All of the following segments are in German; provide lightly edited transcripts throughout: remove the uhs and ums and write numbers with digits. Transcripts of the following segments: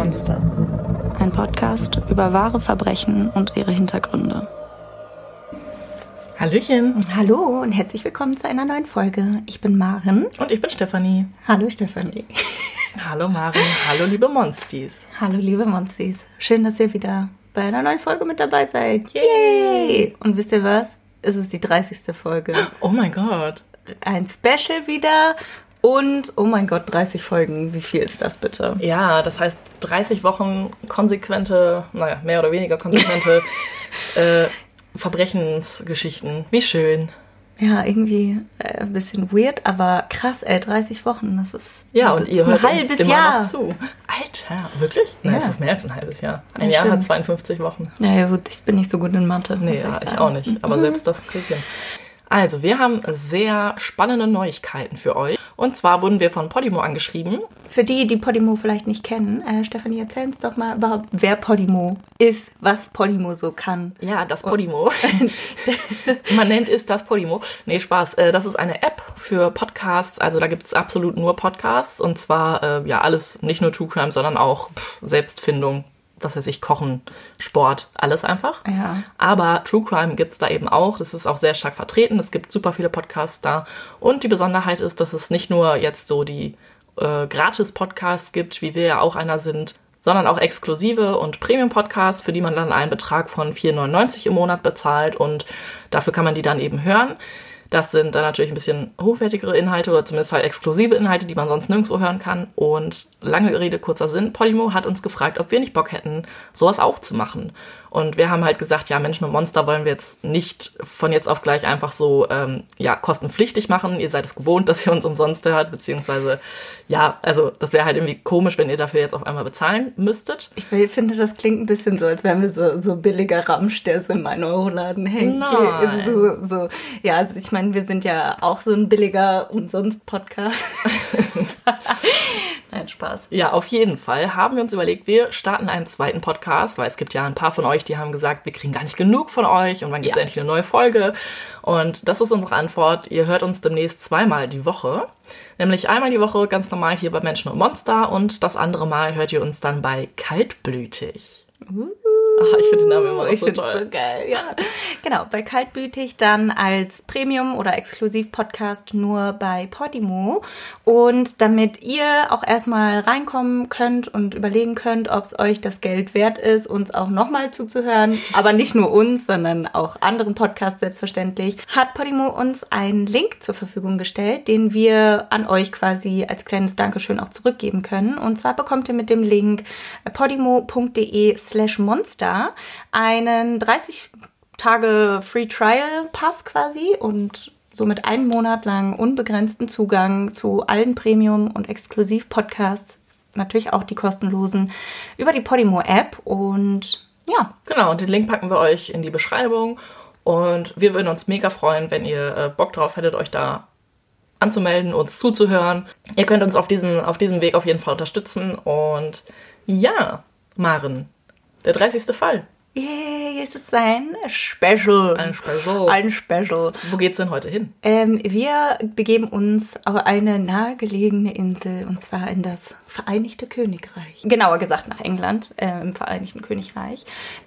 Monster. Ein Podcast über wahre Verbrechen und ihre Hintergründe. Hallöchen. Hallo und herzlich willkommen zu einer neuen Folge. Ich bin Maren. Und ich bin Stefanie. Hallo Stefanie. Hallo Maren. Hallo liebe Monsties. Hallo liebe Monsties. Schön, dass ihr wieder bei einer neuen Folge mit dabei seid. Yay! Und wisst ihr was? Es ist die 30. Folge. Oh mein Gott. Ein Special wieder. Und, oh mein Gott, 30 Folgen. Wie viel ist das bitte? Ja, das heißt 30 Wochen konsequente, mehr oder weniger konsequente Verbrechensgeschichten. Wie schön. Ja, irgendwie ein bisschen weird, aber krass, 30 Wochen, das ist und ihr hört ein halbes uns immer Jahr noch zu. Alter, wirklich? Ja. Nein, es ist mehr als ein halbes Jahr. Ein Ja, Jahr stimmt. hat 52 Wochen. Ja, gut, ich bin nicht so gut in Mathe. Nee, muss ja, sagen. ich auch nicht. Aber selbst das kriege ich hin. Also, wir haben sehr spannende Neuigkeiten für euch. Und zwar wurden wir von Podimo angeschrieben. Für die, die Podimo vielleicht nicht kennen, Stefanie, erzähl uns doch mal überhaupt, wer Podimo ist, was Podimo so kann. Ja, das Podimo. Man nennt es das Podimo. Nee, Spaß. Das ist eine App für Podcasts. Also da gibt es absolut nur Podcasts. Und zwar alles, nicht nur True Crime, sondern auch Selbstfindung. Was weiß ich, Kochen, Sport, alles einfach. Ja. Aber True Crime gibt's da eben auch. Das ist auch sehr stark vertreten. Es gibt super viele Podcasts da. Und die Besonderheit ist, dass es nicht nur jetzt so die Gratis-Podcasts gibt, wie wir ja auch einer sind, sondern auch exklusive und Premium-Podcasts, für die man dann einen Betrag von 4,99 im Monat bezahlt. Und dafür kann man die dann eben hören. Das sind dann natürlich ein bisschen hochwertigere Inhalte oder zumindest halt exklusive Inhalte, die man sonst nirgendwo hören kann. Und lange Rede, kurzer Sinn, Podimo hat uns gefragt, ob wir nicht Bock hätten, sowas auch zu machen. Und wir haben halt gesagt, ja, Menschen und Monster wollen wir jetzt nicht von jetzt auf gleich einfach so kostenpflichtig machen. Ihr seid es gewohnt, dass ihr uns umsonst hört, beziehungsweise das wäre halt irgendwie komisch, wenn ihr dafür jetzt auf einmal bezahlen müsstet. Ich finde, das klingt ein bisschen so, als wären wir so billiger Ramsch, der so in meinem Euroladen hängt. Nein. Also ich meine, wir sind ja auch so ein billiger Umsonst-Podcast. Nein, Spaß. Ja, auf jeden Fall haben wir uns überlegt, wir starten einen zweiten Podcast, weil es gibt ja ein paar von euch, die haben gesagt, wir kriegen gar nicht genug von euch und wann gibt es endlich eine neue Folge. Und das ist unsere Antwort. Ihr hört uns demnächst 2-mal die Woche. Nämlich einmal die Woche ganz normal hier bei Menschen und Monster und das andere Mal hört ihr uns dann bei Kaltblütig. Ach, ich finde den Namen immer noch so toll. So geil, ja. Genau, bei Kaltblütig dann als Premium- oder Exklusiv-Podcast nur bei Podimo. Und damit ihr auch erstmal reinkommen könnt und überlegen könnt, ob es euch das Geld wert ist, uns auch nochmal zuzuhören, aber nicht nur uns, sondern auch anderen Podcasts selbstverständlich, hat Podimo uns einen Link zur Verfügung gestellt, den wir an euch quasi als kleines Dankeschön auch zurückgeben können. Und zwar bekommt ihr mit dem Link podimo.de/monster einen 30 Tage Free Trial Pass quasi und somit einen Monat lang unbegrenzten Zugang zu allen Premium- und Exklusiv-Podcasts, natürlich auch die kostenlosen, über die Podimo-App und ja. Genau, und den Link packen wir euch in die Beschreibung und wir würden uns mega freuen, wenn ihr Bock drauf hättet, euch da anzumelden, uns zuzuhören. Ihr könnt uns auf diesem Weg auf jeden Fall unterstützen und ja, Maren, der 30. Fall. Yay, es ist ein Special. Ein Special. Wo geht's denn heute hin? Wir begeben uns auf eine nahegelegene Insel und zwar in das Vereinigte Königreich. Genauer gesagt nach England, im Vereinigten Königreich.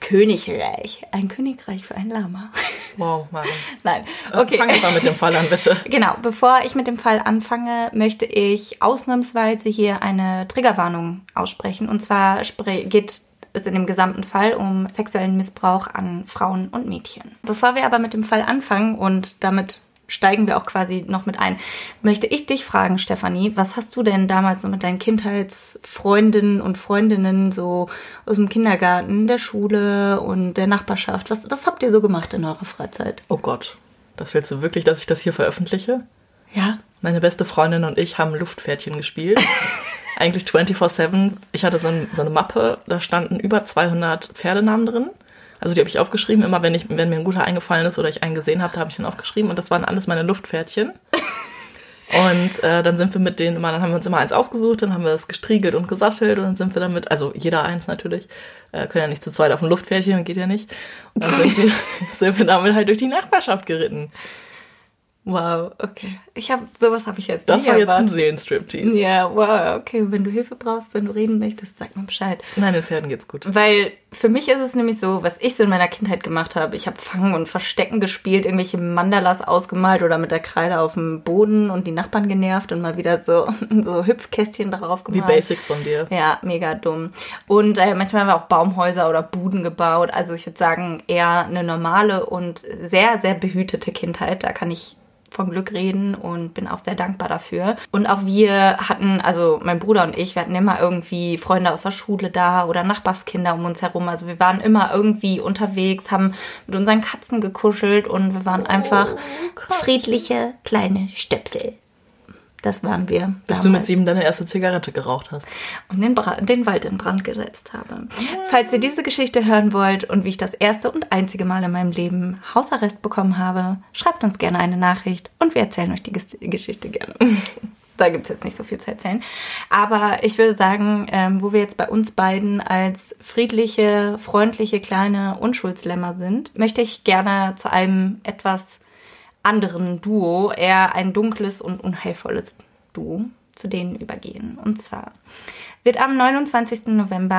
Ein Königreich für ein Lama. Wow, Maren. Nein, okay. Fang mal mit dem Fall an, bitte. Genau, bevor ich mit dem Fall anfange, möchte ich ausnahmsweise hier eine Triggerwarnung aussprechen. Und zwar geht es in dem gesamten Fall um sexuellen Missbrauch an Frauen und Mädchen. Bevor wir aber mit dem Fall anfangen und damit steigen wir auch quasi noch mit ein, möchte ich dich fragen, Stefanie, was hast du denn damals so mit deinen Kindheitsfreundinnen und Freundinnen so aus dem Kindergarten, der Schule und der Nachbarschaft? Was habt ihr so gemacht in eurer Freizeit? Oh Gott, das willst du wirklich, dass ich das hier veröffentliche? Ja. Meine beste Freundin und ich haben Luftpferdchen gespielt. Eigentlich 24/7. Ich hatte so eine Mappe, da standen über 200 Pferdenamen drin. Also die habe ich aufgeschrieben. Immer wenn mir ein guter eingefallen ist oder ich einen gesehen habe, da habe ich den aufgeschrieben. Und das waren alles meine Luftpferdchen. Und dann sind wir mit denen immer, dann haben wir uns immer eins ausgesucht, dann haben wir es gestriegelt und gesattelt und dann sind wir damit, also jeder eins natürlich, können ja nicht zu zweit auf ein Luftpferdchen, geht ja nicht. Und dann sind wir damit halt durch die Nachbarschaft geritten. Wow, okay. Sowas habe ich jetzt das nicht war erwartet. jetzt ein Seelenstriptease. Ja, wow, okay. Wenn du Hilfe brauchst, wenn du reden möchtest, sag mir Bescheid. Nein, den Pferden geht's gut. Weil für mich ist es nämlich so, was ich so in meiner Kindheit gemacht habe. Ich habe Fangen und Verstecken gespielt, irgendwelche Mandalas ausgemalt oder mit der Kreide auf dem Boden und die Nachbarn genervt und mal wieder so Hüpfkästchen darauf gemalt. Wie basic von dir. Ja, mega dumm. Und manchmal haben wir auch Baumhäuser oder Buden gebaut. Also ich würde sagen, eher eine normale und sehr, sehr behütete Kindheit. Da kann ich von Glück reden und bin auch sehr dankbar dafür. Und auch wir hatten, also mein Bruder und ich, wir hatten immer irgendwie Freunde aus der Schule da oder Nachbarskinder um uns herum. Also wir waren immer irgendwie unterwegs, haben mit unseren Katzen gekuschelt und wir waren einfach friedliche kleine Stöpsel. Das waren wir damals. Bis du mit 7 deine erste Zigarette geraucht hast. Und den Wald in Brand gesetzt habe. Falls ihr diese Geschichte hören wollt und wie ich das erste und einzige Mal in meinem Leben Hausarrest bekommen habe, schreibt uns gerne eine Nachricht und wir erzählen euch die Geschichte gerne. Da gibt es jetzt nicht so viel zu erzählen. Aber ich würde sagen, wo wir jetzt bei uns beiden als friedliche, freundliche, kleine Unschuldslämmer sind, möchte ich gerne zu einem etwas anderen Duo, eher ein dunkles und unheilvolles Duo, zu denen übergehen. Und zwar wird am 29. November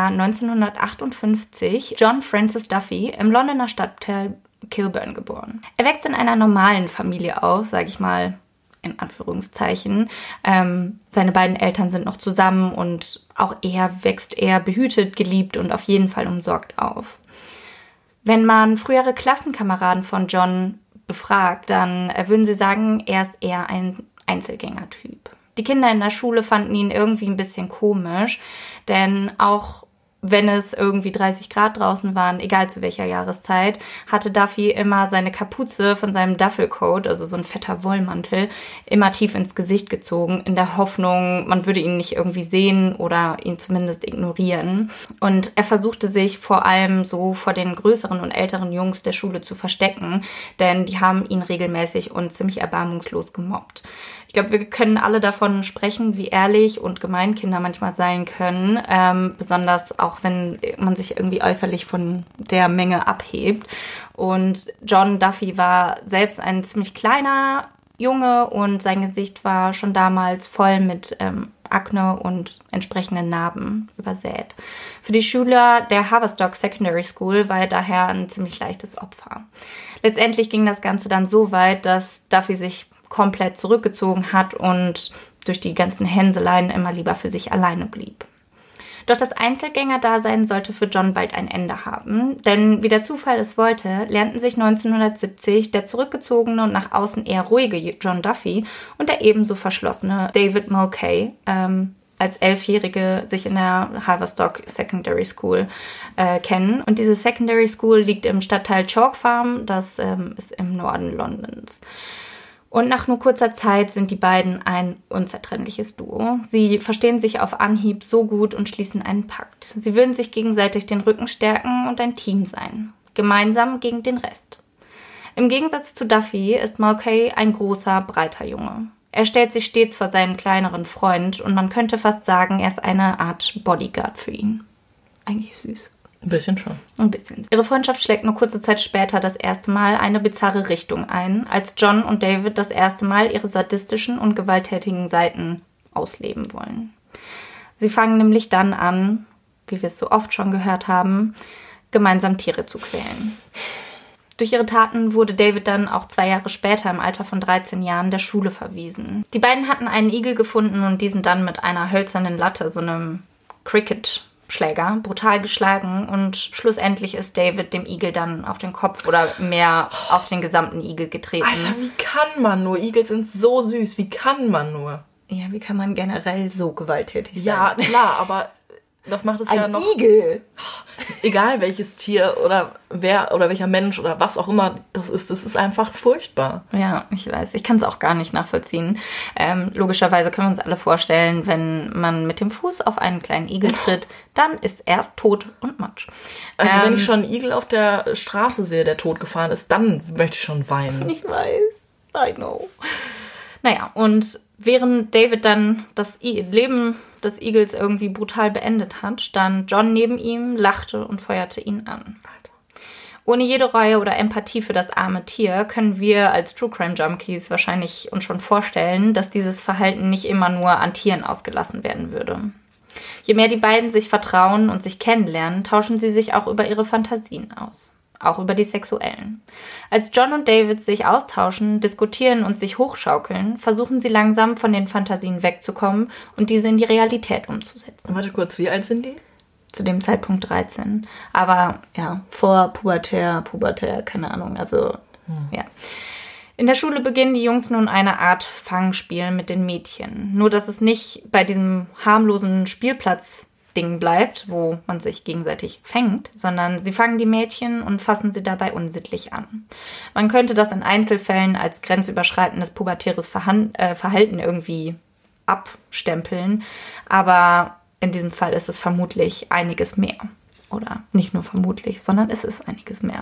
1958 John Francis Duffy im Londoner Stadtteil Kilburn geboren. Er wächst in einer normalen Familie auf, sage ich mal in Anführungszeichen. Seine beiden Eltern sind noch zusammen und auch er wächst eher behütet, geliebt und auf jeden Fall umsorgt auf. Wenn man frühere Klassenkameraden von John befragt, dann würden sie sagen, er ist eher ein Einzelgänger-Typ. Die Kinder in der Schule fanden ihn irgendwie ein bisschen komisch, denn auch wenn es irgendwie 30 Grad draußen waren, egal zu welcher Jahreszeit, hatte Duffy immer seine Kapuze von seinem Duffelcoat, also so ein fetter Wollmantel, immer tief ins Gesicht gezogen, in der Hoffnung, man würde ihn nicht irgendwie sehen oder ihn zumindest ignorieren. Und er versuchte sich vor allem so vor den größeren und älteren Jungs der Schule zu verstecken, denn die haben ihn regelmäßig und ziemlich erbarmungslos gemobbt. Ich glaube, wir können alle davon sprechen, wie ehrlich und gemein Kinder manchmal sein können, besonders auch wenn man sich irgendwie äußerlich von der Menge abhebt. Und John Duffy war selbst ein ziemlich kleiner Junge und sein Gesicht war schon damals voll mit Akne und entsprechenden Narben übersät. Für die Schüler der Haverstock Secondary School war er daher ein ziemlich leichtes Opfer. Letztendlich ging das Ganze dann so weit, dass Duffy sich komplett zurückgezogen hat und durch die ganzen Hänseleien immer lieber für sich alleine blieb. Doch das Einzelgänger-Dasein sollte für John bald ein Ende haben, denn wie der Zufall es wollte, lernten sich 1970 der zurückgezogene und nach außen eher ruhige John Duffy und der ebenso verschlossene David Mulcahy als 11-Jährige sich in der Haverstock Secondary School kennen. Und diese Secondary School liegt im Stadtteil Chalk Farm, das ist im Norden Londons. Und nach nur kurzer Zeit sind die beiden ein unzertrennliches Duo. Sie verstehen sich auf Anhieb so gut und schließen einen Pakt. Sie würden sich gegenseitig den Rücken stärken und ein Team sein. Gemeinsam gegen den Rest. Im Gegensatz zu Duffy ist Mulcahy ein großer, breiter Junge. Er stellt sich stets vor seinen kleineren Freund und man könnte fast sagen, er ist eine Art Bodyguard für ihn. Eigentlich süß. Ein bisschen schon. Ein bisschen. Ihre Freundschaft schlägt nur kurze Zeit später das erste Mal eine bizarre Richtung ein, als John und David das erste Mal ihre sadistischen und gewalttätigen Seiten ausleben wollen. Sie fangen nämlich dann an, wie wir es so oft schon gehört haben, gemeinsam Tiere zu quälen. Durch ihre Taten wurde David dann auch 2 Jahre später im Alter von 13 Jahren der Schule verwiesen. Die beiden hatten einen Igel gefunden und diesen dann mit einer hölzernen Latte, so einem Cricket-Schläger, brutal geschlagen und schlussendlich ist David dem Igel dann auf den Kopf oder mehr auf den gesamten Igel getreten. Alter, wie kann man nur? Igel sind so süß, wie kann man nur? Ja, wie kann man generell so gewalttätig sein? Ja, klar, aber das macht es ja noch... Ein Igel! Egal welches Tier oder wer oder welcher Mensch oder was auch immer das ist einfach furchtbar. Ja, ich weiß. Ich kann es auch gar nicht nachvollziehen. Logischerweise können wir uns alle vorstellen, wenn man mit dem Fuß auf einen kleinen Igel tritt, dann ist er tot und matsch. Also wenn ich schon einen Igel auf der Straße sehe, der tot gefahren ist, dann möchte ich schon weinen. Ich weiß. I know. Naja, und während David dann das Leben des Igels irgendwie brutal beendet hat, stand John neben ihm, lachte und feuerte ihn an. Ohne jede Reue oder Empathie für das arme Tier können wir als True Crime Junkies wahrscheinlich uns schon vorstellen, dass dieses Verhalten nicht immer nur an Tieren ausgelassen werden würde. Je mehr die beiden sich vertrauen und sich kennenlernen, tauschen sie sich auch über ihre Fantasien aus. Auch über die sexuellen. Als John und David sich austauschen, diskutieren und sich hochschaukeln, versuchen sie langsam von den Fantasien wegzukommen und diese in die Realität umzusetzen. Warte kurz, wie alt sind die? Zu dem Zeitpunkt 13. Aber ja, vor pubertär, keine Ahnung. Also, ja. In der Schule beginnen die Jungs nun eine Art Fangspiel mit den Mädchen. Nur, dass es nicht bei diesem harmlosen Spielplatz-Ding bleibt, wo man sich gegenseitig fängt, sondern sie fangen die Mädchen und fassen sie dabei unsittlich an. Man könnte das in Einzelfällen als grenzüberschreitendes pubertäres Verhalten irgendwie abstempeln, aber in diesem Fall ist es vermutlich einiges mehr. Oder nicht nur vermutlich, sondern es ist einiges mehr.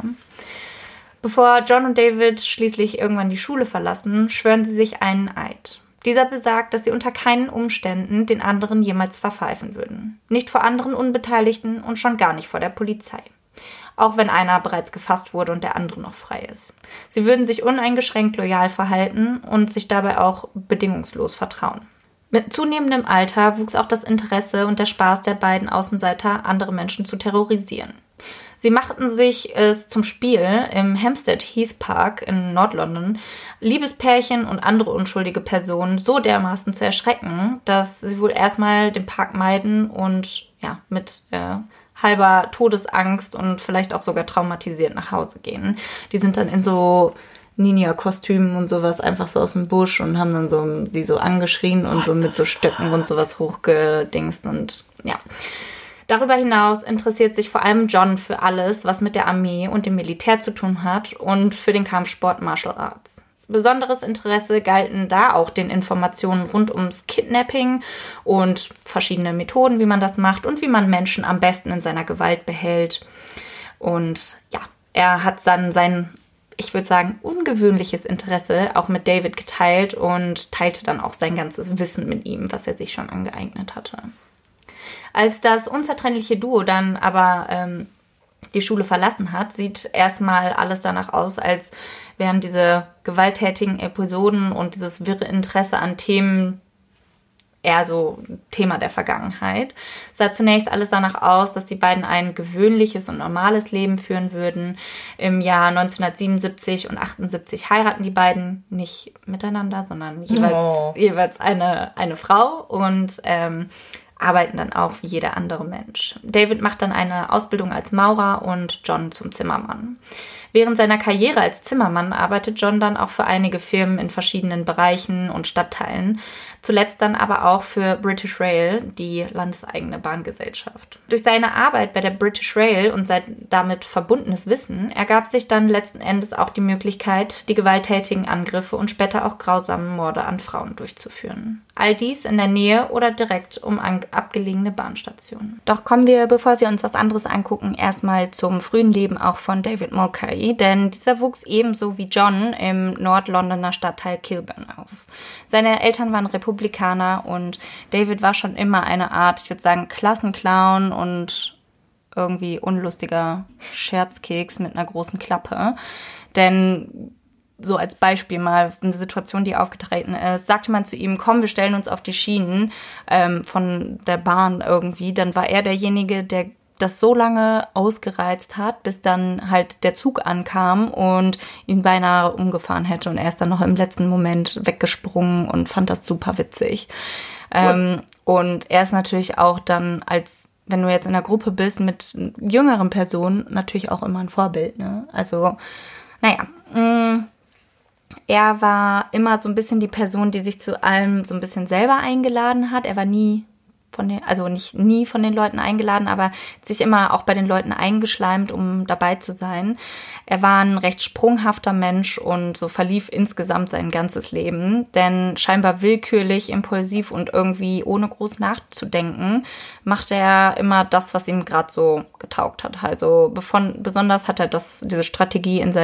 Bevor John und David schließlich irgendwann die Schule verlassen, schwören sie sich einen Eid. Dieser besagt, dass sie unter keinen Umständen den anderen jemals verpfeifen würden. Nicht vor anderen Unbeteiligten und schon gar nicht vor der Polizei. Auch wenn einer bereits gefasst wurde und der andere noch frei ist. Sie würden sich uneingeschränkt loyal verhalten und sich dabei auch bedingungslos vertrauen. Mit zunehmendem Alter wuchs auch das Interesse und der Spaß der beiden Außenseiter, andere Menschen zu terrorisieren. Sie machten sich es zum Spiel, im Hampstead Heath Park in Nordlondon Liebespärchen und andere unschuldige Personen so dermaßen zu erschrecken, dass sie wohl erstmal den Park meiden und ja, mit halber Todesangst und vielleicht auch sogar traumatisiert nach Hause gehen. Die sind dann in so Ninja-Kostümen und sowas einfach so aus dem Busch und haben dann so die so angeschrien und so mit so Stöcken und sowas hochgedingst und ja. Darüber hinaus interessiert sich vor allem John für alles, was mit der Armee und dem Militär zu tun hat und für den Kampfsport Martial Arts. Besonderes Interesse galten da auch den Informationen rund ums Kidnapping und verschiedene Methoden, wie man das macht und wie man Menschen am besten in seiner Gewalt behält. Und ja, er hat dann sein, ich würde sagen, ungewöhnliches Interesse auch mit David geteilt und teilte dann auch sein ganzes Wissen mit ihm, was er sich schon angeeignet hatte. Als das unzertrennliche Duo dann aber die Schule verlassen hat, sieht erstmal alles danach aus, als wären diese gewalttätigen Episoden und dieses wirre Interesse an Themen eher so Thema der Vergangenheit. Es sah zunächst alles danach aus, dass die beiden ein gewöhnliches und normales Leben führen würden. Im Jahr 1977 und 78 heiraten die beiden nicht miteinander, sondern jeweils eine Frau und arbeiten dann auch wie jeder andere Mensch. David macht dann eine Ausbildung als Maurer und John zum Zimmermann. Während seiner Karriere als Zimmermann arbeitet John dann auch für einige Firmen in verschiedenen Bereichen und Stadtteilen, zuletzt dann aber auch für British Rail, die landeseigene Bahngesellschaft. Durch seine Arbeit bei der British Rail und sein damit verbundenes Wissen ergab sich dann letzten Endes auch die Möglichkeit, die gewalttätigen Angriffe und später auch grausamen Morde an Frauen durchzuführen. All dies in der Nähe oder direkt um abgelegene Bahnstationen. Doch kommen wir, bevor wir uns was anderes angucken, erstmal zum frühen Leben auch von David Mulcahy, denn dieser wuchs ebenso wie John im Nordlondoner Stadtteil Kilburn auf. Seine Eltern waren Republikaner und David war schon immer eine Art, ich würde sagen, Klassenclown und irgendwie unlustiger Scherzkeks mit einer großen Klappe, denn so als Beispiel mal eine Situation, die aufgetreten ist, sagte man zu ihm, komm, wir stellen uns auf die Schienen von der Bahn irgendwie. Dann war er derjenige, der das so lange ausgereizt hat, bis dann halt der Zug ankam und ihn beinahe umgefahren hätte. Und er ist dann noch im letzten Moment weggesprungen und fand das super witzig. Und er ist natürlich auch dann wenn du jetzt in einer Gruppe bist mit jüngeren Personen, natürlich auch immer ein Vorbild, ne? Also, naja, er war immer so ein bisschen die Person, die sich zu allem so ein bisschen selber eingeladen hat. Er war nie nie von den Leuten eingeladen, aber hat sich immer auch bei den Leuten eingeschleimt, um dabei zu sein. Er war ein recht sprunghafter Mensch und so verlief insgesamt sein ganzes Leben, denn scheinbar willkürlich, impulsiv und irgendwie ohne groß nachzudenken, machte er immer das, was ihm gerade so getaugt hat. Also besonders hat er diese Strategie in seinem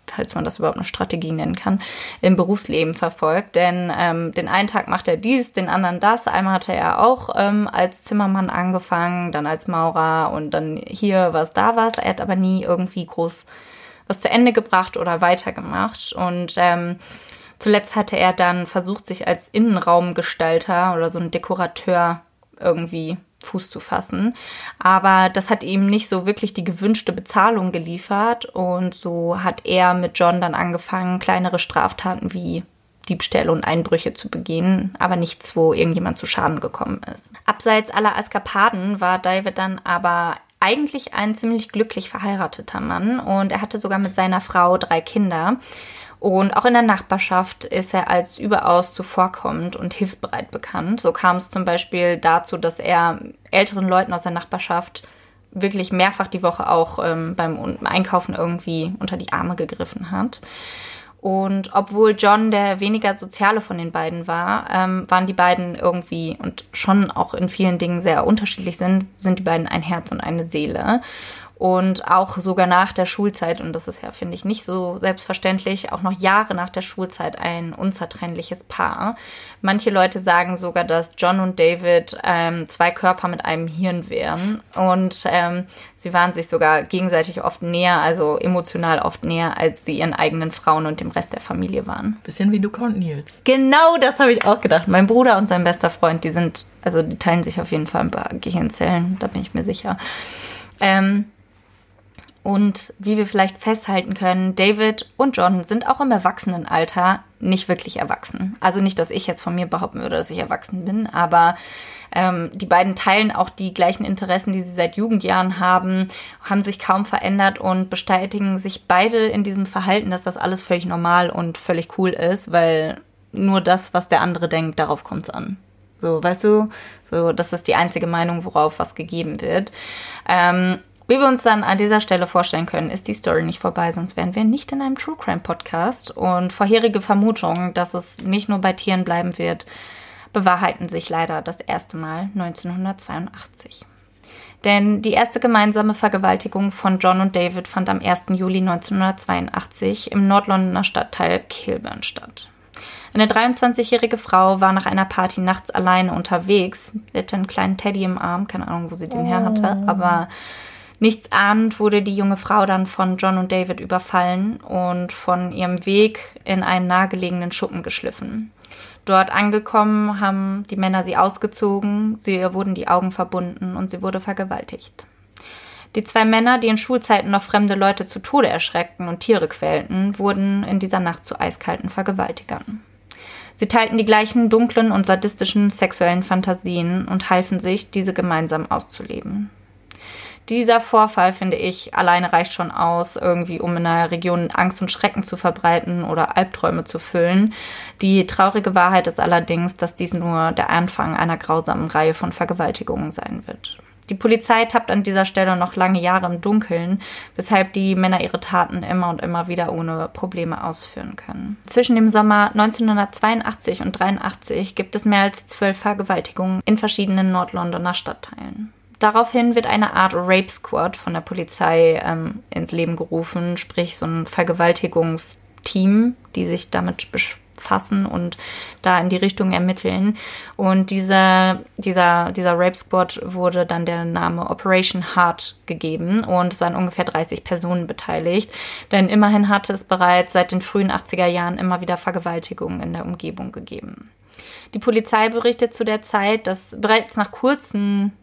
falls man das überhaupt eine Strategie nennen kann, im Berufsleben verfolgt. Denn den einen Tag macht er dies, den anderen das. Einmal hatte er auch als Zimmermann angefangen, dann als Maurer und dann hier was, da was. Er hat aber nie irgendwie groß was zu Ende gebracht oder weitergemacht. Und zuletzt hatte er dann versucht, sich als Innenraumgestalter oder so ein Dekorateur irgendwie Fuß zu fassen. Aber das hat ihm nicht so wirklich die gewünschte Bezahlung geliefert. Und so hat er mit John dann angefangen, kleinere Straftaten wie Diebstähle und Einbrüche zu begehen, aber nichts, wo irgendjemand zu Schaden gekommen ist. Abseits aller Eskapaden war David dann aber eigentlich ein ziemlich glücklich verheirateter Mann und er hatte sogar mit seiner Frau 3 Kinder. Und auch in der Nachbarschaft ist er als überaus zuvorkommend und hilfsbereit bekannt. So kam es zum Beispiel dazu, dass er älteren Leuten aus der Nachbarschaft wirklich mehrfach die Woche auch beim Einkaufen irgendwie unter die Arme gegriffen hat. Und obwohl John der weniger soziale von den beiden war, waren die beiden irgendwie und schon auch in vielen Dingen sehr unterschiedlich sind die beiden ein Herz und eine Seele. Und auch sogar nach der Schulzeit, und das ist ja, finde ich, nicht so selbstverständlich, auch noch Jahre nach der Schulzeit ein unzertrennliches Paar. Manche Leute sagen sogar, dass John und David 2 Körper mit einem Hirn wären. Und sie waren sich sogar gegenseitig oft näher, also emotional oft näher, als sie ihren eigenen Frauen und dem Rest der Familie waren. Bisschen wie Luca und Nils. Genau, das habe ich auch gedacht. Mein Bruder und sein bester Freund, die teilen sich auf jeden Fall ein paar Gehirnzellen, da bin ich mir sicher. Und wie wir vielleicht festhalten können, David und John sind auch im Erwachsenenalter nicht wirklich erwachsen. Also nicht, dass ich jetzt von mir behaupten würde, dass ich erwachsen bin, aber die beiden teilen auch die gleichen Interessen, die sie seit Jugendjahren haben sich kaum verändert und bestätigen sich beide in diesem Verhalten, dass das alles völlig normal und völlig cool ist, weil nur das, was der andere denkt, darauf kommt es an. So, weißt du, so, das ist die einzige Meinung, worauf was gegeben wird. Wie wir uns dann an dieser Stelle vorstellen können, ist die Story nicht vorbei, sonst wären wir nicht in einem True Crime Podcast. Und vorherige Vermutungen, dass es nicht nur bei Tieren bleiben wird, bewahrheiten sich leider das erste Mal 1982. Denn die erste gemeinsame Vergewaltigung von John und David fand am 1. Juli 1982 im Nordlondoner Stadtteil Kilburn statt. Eine 23-jährige Frau war nach einer Party nachts alleine unterwegs. Sie hatte einen kleinen Teddy im Arm, keine Ahnung, wo sie den her hatte, aber nichts ahnend wurde die junge Frau dann von John und David überfallen und von ihrem Weg in einen nahegelegenen Schuppen geschliffen. Dort angekommen haben die Männer sie ausgezogen, ihr wurden die Augen verbunden und sie wurde vergewaltigt. Die 2 Männer, die in Schulzeiten noch fremde Leute zu Tode erschreckten und Tiere quälten, wurden in dieser Nacht zu eiskalten Vergewaltigern. Sie teilten die gleichen dunklen und sadistischen sexuellen Fantasien und halfen sich, diese gemeinsam auszuleben. Dieser Vorfall, finde ich, alleine reicht schon aus, irgendwie um in einer Region Angst und Schrecken zu verbreiten oder Albträume zu füllen. Die traurige Wahrheit ist allerdings, dass dies nur der Anfang einer grausamen Reihe von Vergewaltigungen sein wird. Die Polizei tappt an dieser Stelle noch lange Jahre im Dunkeln, weshalb die Männer ihre Taten immer und immer wieder ohne Probleme ausführen können. Zwischen dem Sommer 1982 und 1983 gibt es mehr als 12 Vergewaltigungen in verschiedenen Nordlondoner Stadtteilen. Daraufhin wird eine Art Rape Squad von der Polizei ins Leben gerufen, sprich so ein Vergewaltigungsteam, die sich damit befassen und da in die Richtung ermitteln. Und dieser Rape Squad wurde dann der Name Operation Heart gegeben und es waren ungefähr 30 Personen beteiligt, denn immerhin hatte es bereits seit den frühen 80er Jahren immer wieder Vergewaltigungen in der Umgebung gegeben. Die Polizei berichtet zu der Zeit, dass bereits kurz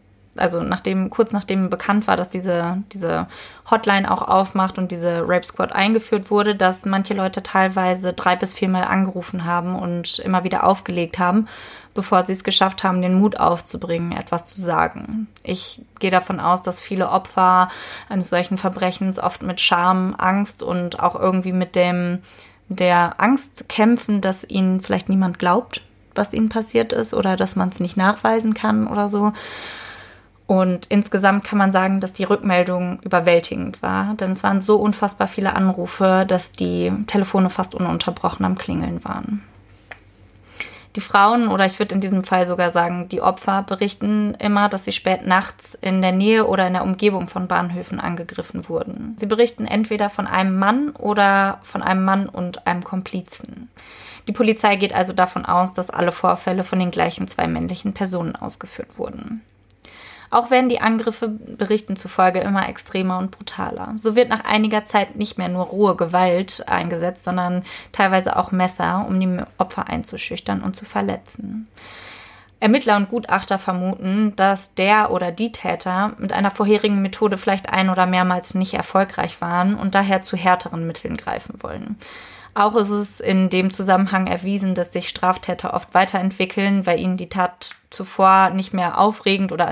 nachdem bekannt war, dass diese Hotline auch aufmacht und diese Rape Squad eingeführt wurde, dass manche Leute teilweise 3 bis 4 Mal angerufen haben und immer wieder aufgelegt haben, bevor sie es geschafft haben, den Mut aufzubringen, etwas zu sagen. Ich gehe davon aus, dass viele Opfer eines solchen Verbrechens oft mit Scham, Angst und auch irgendwie mit der Angst kämpfen, dass ihnen vielleicht niemand glaubt, was ihnen passiert ist oder dass man es nicht nachweisen kann oder so. Und insgesamt kann man sagen, dass die Rückmeldung überwältigend war, denn es waren so unfassbar viele Anrufe, dass die Telefone fast ununterbrochen am Klingeln waren. Die Frauen, oder ich würde in diesem Fall sogar sagen, die Opfer berichten immer, dass sie spät nachts in der Nähe oder in der Umgebung von Bahnhöfen angegriffen wurden. Sie berichten entweder von einem Mann oder von einem Mann und einem Komplizen. Die Polizei geht also davon aus, dass alle Vorfälle von den gleichen 2 männlichen Personen ausgeführt wurden. Auch werden die Angriffe Berichten zufolge immer extremer und brutaler. So wird nach einiger Zeit nicht mehr nur rohe Gewalt eingesetzt, sondern teilweise auch Messer, um die Opfer einzuschüchtern und zu verletzen. Ermittler und Gutachter vermuten, dass der oder die Täter mit einer vorherigen Methode vielleicht ein- oder mehrmals nicht erfolgreich waren und daher zu härteren Mitteln greifen wollen. Auch ist es in dem Zusammenhang erwiesen, dass sich Straftäter oft weiterentwickeln, weil ihnen die Tat zuvor nicht mehr aufregend oder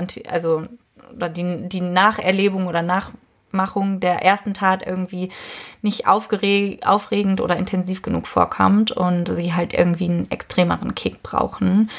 die Nacherlebung oder Nachmachung der ersten Tat irgendwie nicht aufregend oder intensiv genug vorkommt und sie halt irgendwie einen extremeren Kick brauchen.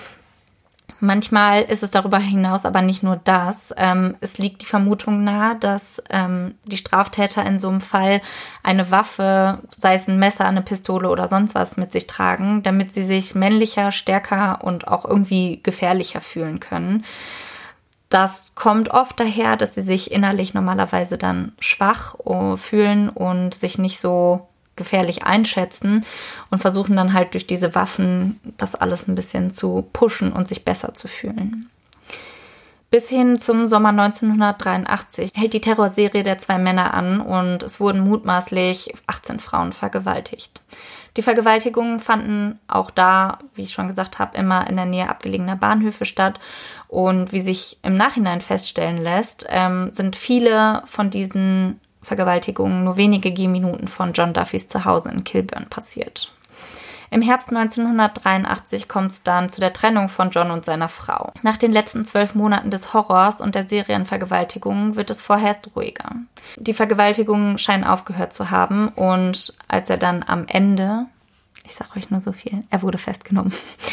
Manchmal ist es darüber hinaus aber nicht nur das. Es liegt die Vermutung nahe, dass die Straftäter in so einem Fall eine Waffe, sei es ein Messer, eine Pistole oder sonst was, mit sich tragen, damit sie sich männlicher, stärker und auch irgendwie gefährlicher fühlen können. Das kommt oft daher, dass sie sich innerlich normalerweise dann schwach fühlen und sich nicht so gefährlich einschätzen und versuchen dann halt durch diese Waffen das alles ein bisschen zu pushen und sich besser zu fühlen. Bis hin zum Sommer 1983 hält die Terrorserie der 2 Männer an und es wurden mutmaßlich 18 Frauen vergewaltigt. Die Vergewaltigungen fanden auch da, wie ich schon gesagt habe, immer in der Nähe abgelegener Bahnhöfe statt. Und wie sich im Nachhinein feststellen lässt, sind viele von diesen Vergewaltigungen nur wenige Gehminuten von John Duffys Zuhause in Kilburn passiert. Im Herbst 1983 kommt es dann zu der Trennung von John und seiner Frau. Nach den letzten 12 Monaten des Horrors und der Serienvergewaltigungen wird es vorerst ruhiger. Die Vergewaltigungen scheinen aufgehört zu haben und als er dann am Ende, ich sage euch nur so viel, er wurde festgenommen,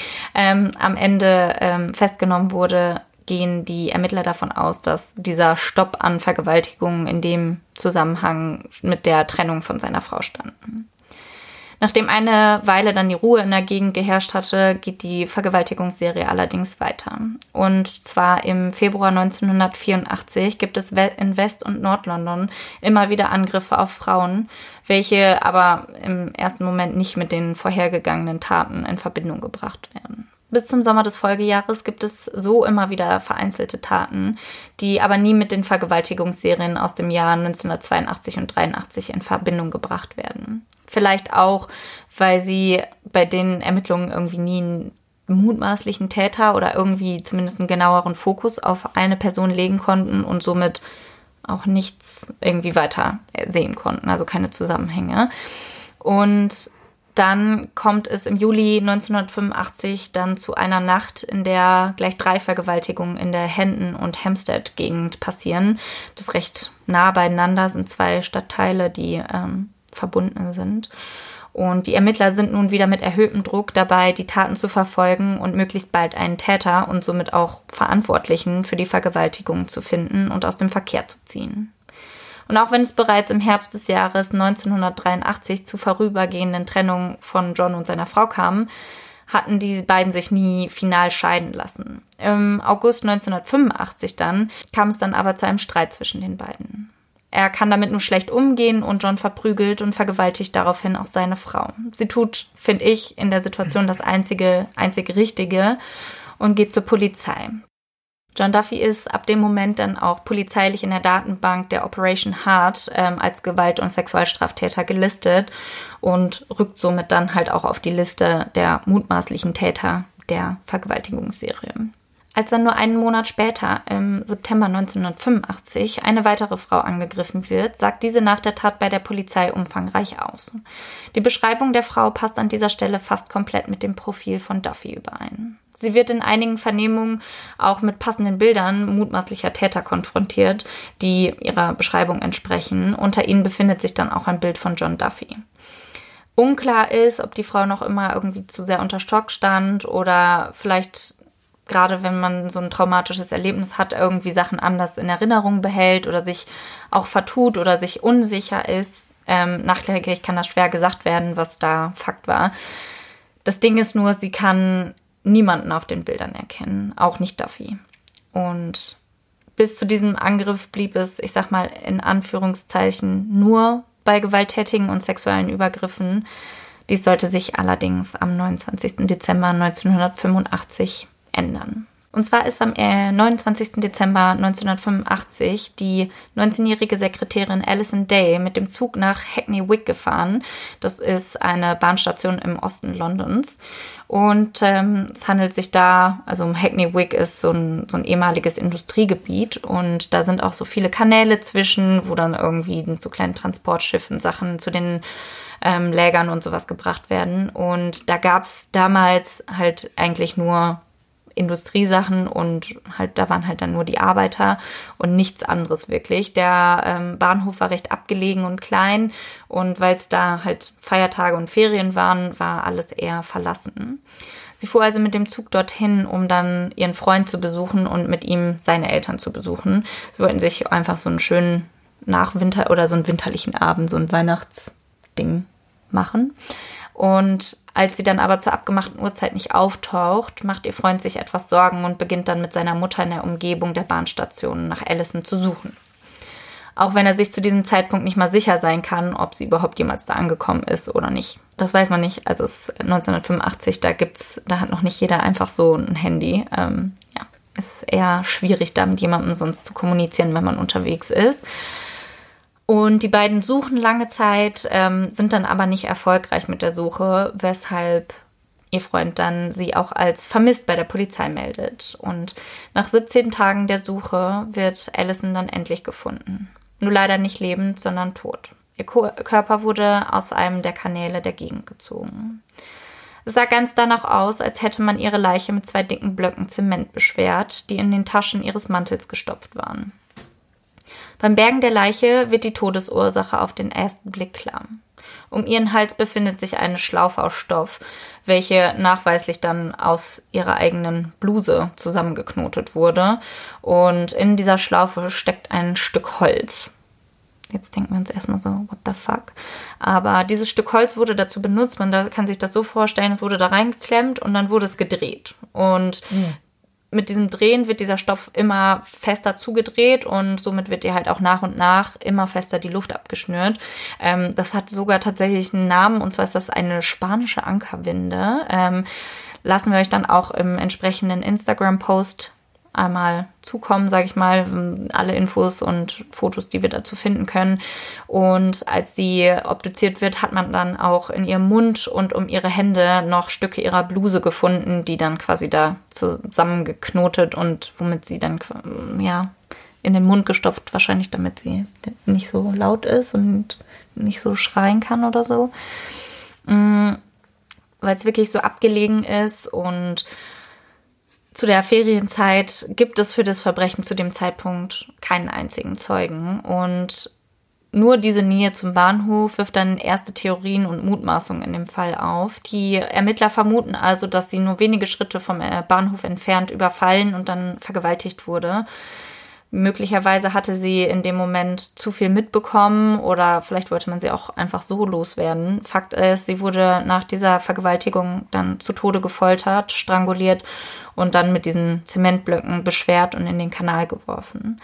festgenommen wurde, gehen die Ermittler davon aus, dass dieser Stopp an Vergewaltigungen in dem Zusammenhang mit der Trennung von seiner Frau standen. Nachdem eine Weile dann die Ruhe in der Gegend geherrscht hatte, geht die Vergewaltigungsserie allerdings weiter. Und zwar im Februar 1984 gibt es in West- und Nord-London immer wieder Angriffe auf Frauen, welche aber im ersten Moment nicht mit den vorhergegangenen Taten in Verbindung gebracht werden. Bis zum Sommer des Folgejahres gibt es so immer wieder vereinzelte Taten, die aber nie mit den Vergewaltigungsserien aus dem Jahr 1982 und 83 in Verbindung gebracht werden. Vielleicht auch, weil sie bei den Ermittlungen irgendwie nie einen mutmaßlichen Täter oder irgendwie zumindest einen genaueren Fokus auf eine Person legen konnten und somit auch nichts irgendwie weiter sehen konnten, also keine Zusammenhänge. Und dann kommt es im Juli 1985 dann zu einer Nacht, in der gleich 3 Vergewaltigungen in der Hendon- und Hampstead-Gegend passieren. Das ist recht nah beieinander, sind 2 Stadtteile, die verbunden sind. Und die Ermittler sind nun wieder mit erhöhtem Druck dabei, die Taten zu verfolgen und möglichst bald einen Täter und somit auch Verantwortlichen für die Vergewaltigung zu finden und aus dem Verkehr zu ziehen. Und auch wenn es bereits im Herbst des Jahres 1983 zu vorübergehenden Trennungen von John und seiner Frau kam, hatten die beiden sich nie final scheiden lassen. Im August 1985 dann kam es dann aber zu einem Streit zwischen den beiden. Er kann damit nur schlecht umgehen und John verprügelt und vergewaltigt daraufhin auch seine Frau. Sie tut, finde ich, in der Situation das einzige Richtige und geht zur Polizei. John Duffy ist ab dem Moment dann auch polizeilich in der Datenbank der Operation Heart als Gewalt- und Sexualstraftäter gelistet und rückt somit dann halt auch auf die Liste der mutmaßlichen Täter der Vergewaltigungsserie. Als dann nur einen Monat später, im September 1985, eine weitere Frau angegriffen wird, sagt diese nach der Tat bei der Polizei umfangreich aus. Die Beschreibung der Frau passt an dieser Stelle fast komplett mit dem Profil von Duffy überein. Sie wird in einigen Vernehmungen auch mit passenden Bildern mutmaßlicher Täter konfrontiert, die ihrer Beschreibung entsprechen. Unter ihnen befindet sich dann auch ein Bild von John Duffy. Unklar ist, ob die Frau noch immer irgendwie zu sehr unter Schock stand oder vielleicht, gerade wenn man so ein traumatisches Erlebnis hat, irgendwie Sachen anders in Erinnerung behält oder sich auch vertut oder sich unsicher ist. Nachträglich kann das schwer gesagt werden, was da Fakt war. Das Ding ist nur, sie kann niemanden auf den Bildern erkennen, auch nicht Duffy. Und bis zu diesem Angriff blieb es, ich sag mal in Anführungszeichen, nur bei gewalttätigen und sexuellen Übergriffen. Dies sollte sich allerdings am 29. Dezember 1985 ändern. Und zwar ist am 29. Dezember 1985 die 19-jährige Sekretärin Alison Day mit dem Zug nach Hackney Wick gefahren. Das ist eine Bahnstation im Osten Londons. Und es handelt sich da, also Hackney Wick ist so ein ehemaliges Industriegebiet und da sind auch so viele Kanäle zwischen, wo dann irgendwie zu kleinen Transportschiffen Sachen zu den Lägern und sowas gebracht werden. Und da gab es damals halt eigentlich nur Industriesachen und halt da waren halt dann nur die Arbeiter und nichts anderes wirklich. Der Bahnhof war recht abgelegen und klein und weil es da halt Feiertage und Ferien waren, war alles eher verlassen. Sie fuhr also mit dem Zug dorthin, um dann ihren Freund zu besuchen und mit ihm seine Eltern zu besuchen. Sie wollten sich einfach so einen schönen Nachwinter oder so einen winterlichen Abend, so ein Weihnachtsding machen. Und als sie dann aber zur abgemachten Uhrzeit nicht auftaucht, macht ihr Freund sich etwas Sorgen und beginnt dann mit seiner Mutter in der Umgebung der Bahnstation nach Alison zu suchen. Auch wenn er sich zu diesem Zeitpunkt nicht mal sicher sein kann, ob sie überhaupt jemals da angekommen ist oder nicht. Das weiß man nicht. Also es ist 1985, da hat noch nicht jeder einfach so ein Handy. Ist eher schwierig, da mit jemandem sonst zu kommunizieren, wenn man unterwegs ist. Und die beiden suchen lange Zeit, sind dann aber nicht erfolgreich mit der Suche, weshalb ihr Freund dann sie auch als vermisst bei der Polizei meldet. Und nach 17 Tagen der Suche wird Alison dann endlich gefunden. Nur leider nicht lebend, sondern tot. Ihr Körper wurde aus einem der Kanäle der Gegend gezogen. Es sah ganz danach aus, als hätte man ihre Leiche mit 2 dicken Blöcken Zement beschwert, die in den Taschen ihres Mantels gestopft waren. Beim Bergen der Leiche wird die Todesursache auf den ersten Blick klar. Um ihren Hals befindet sich eine Schlaufe aus Stoff, welche nachweislich dann aus ihrer eigenen Bluse zusammengeknotet wurde. Und in dieser Schlaufe steckt ein Stück Holz. Jetzt denken wir uns erstmal so, what the fuck? Aber dieses Stück Holz wurde dazu benutzt, man kann sich das so vorstellen, es wurde da reingeklemmt und dann wurde es gedreht. Und mit diesem Drehen wird dieser Stoff immer fester zugedreht und somit wird ihr halt auch nach und nach immer fester die Luft abgeschnürt. Das hat sogar tatsächlich einen Namen und zwar ist das eine spanische Ankerwinde. Lassen wir euch dann auch im entsprechenden Instagram-Post einmal zukommen, sage ich mal, alle Infos und Fotos, die wir dazu finden können. Und als sie obduziert wird, hat man dann auch in ihrem Mund und um ihre Hände noch Stücke ihrer Bluse gefunden, die dann quasi da zusammengeknotet und womit sie dann in den Mund gestopft, wahrscheinlich damit sie nicht so laut ist und nicht so schreien kann oder so. Weil es wirklich so abgelegen ist und zu der Ferienzeit gibt es für das Verbrechen zu dem Zeitpunkt keinen einzigen Zeugen und nur diese Nähe zum Bahnhof wirft dann erste Theorien und Mutmaßungen in dem Fall auf. Die Ermittler vermuten also, dass sie nur wenige Schritte vom Bahnhof entfernt überfallen und dann vergewaltigt wurde. Möglicherweise hatte sie in dem Moment zu viel mitbekommen oder vielleicht wollte man sie auch einfach so loswerden. Fakt ist, sie wurde nach dieser Vergewaltigung dann zu Tode gefoltert, stranguliert und dann mit diesen Zementblöcken beschwert und in den Kanal geworfen.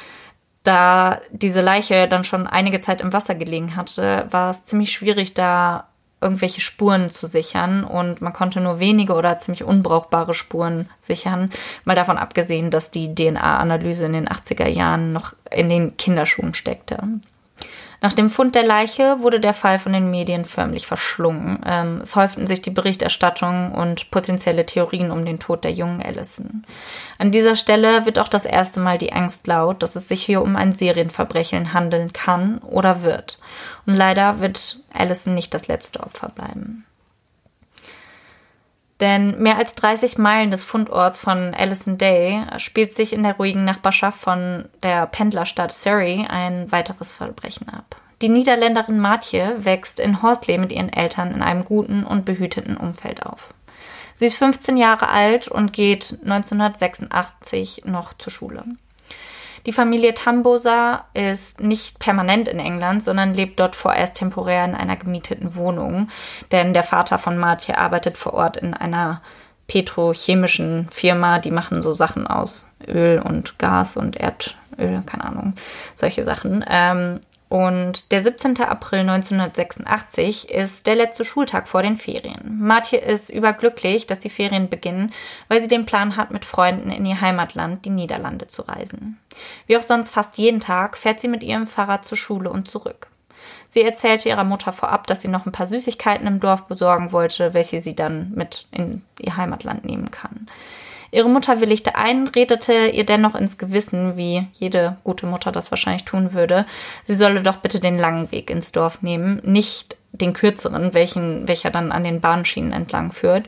Da diese Leiche dann schon einige Zeit im Wasser gelegen hatte, war es ziemlich schwierig, da irgendwelche Spuren zu sichern und man konnte nur wenige oder ziemlich unbrauchbare Spuren sichern, mal davon abgesehen, dass die DNA-Analyse in den 80er Jahren noch in den Kinderschuhen steckte. Nach dem Fund der Leiche wurde der Fall von den Medien förmlich verschlungen. Es häuften sich die Berichterstattungen und potenzielle Theorien um den Tod der jungen Alison. An dieser Stelle wird auch das erste Mal die Angst laut, dass es sich hier um ein Serienverbrechen handeln kann oder wird. Und leider wird Alison nicht das letzte Opfer bleiben. Denn mehr als 30 Meilen des Fundorts von Alison Day spielt sich in der ruhigen Nachbarschaft von der Pendlerstadt Surrey ein weiteres Verbrechen ab. Die Niederländerin Maartje wächst in Horsley mit ihren Eltern in einem guten und behüteten Umfeld auf. Sie ist 15 Jahre alt und geht 1986 noch zur Schule. Die Familie Tambosa ist nicht permanent in England, sondern lebt dort vorerst temporär in einer gemieteten Wohnung. Denn der Vater von Martje arbeitet vor Ort in einer petrochemischen Firma. Die machen so Sachen aus Öl und Gas und Erdöl, keine Ahnung, solche Sachen. Und der 17. April 1986 ist der letzte Schultag vor den Ferien. Martje ist überglücklich, dass die Ferien beginnen, weil sie den Plan hat, mit Freunden in ihr Heimatland, die Niederlande, zu reisen. Wie auch sonst fast jeden Tag fährt sie mit ihrem Fahrrad zur Schule und zurück. Sie erzählte ihrer Mutter vorab, dass sie noch ein paar Süßigkeiten im Dorf besorgen wollte, welche sie dann mit in ihr Heimatland nehmen kann. Ihre Mutter willigte ein, redete ihr dennoch ins Gewissen, wie jede gute Mutter das wahrscheinlich tun würde, sie solle doch bitte den langen Weg ins Dorf nehmen, nicht den kürzeren, welcher dann an den Bahnschienen entlang führt.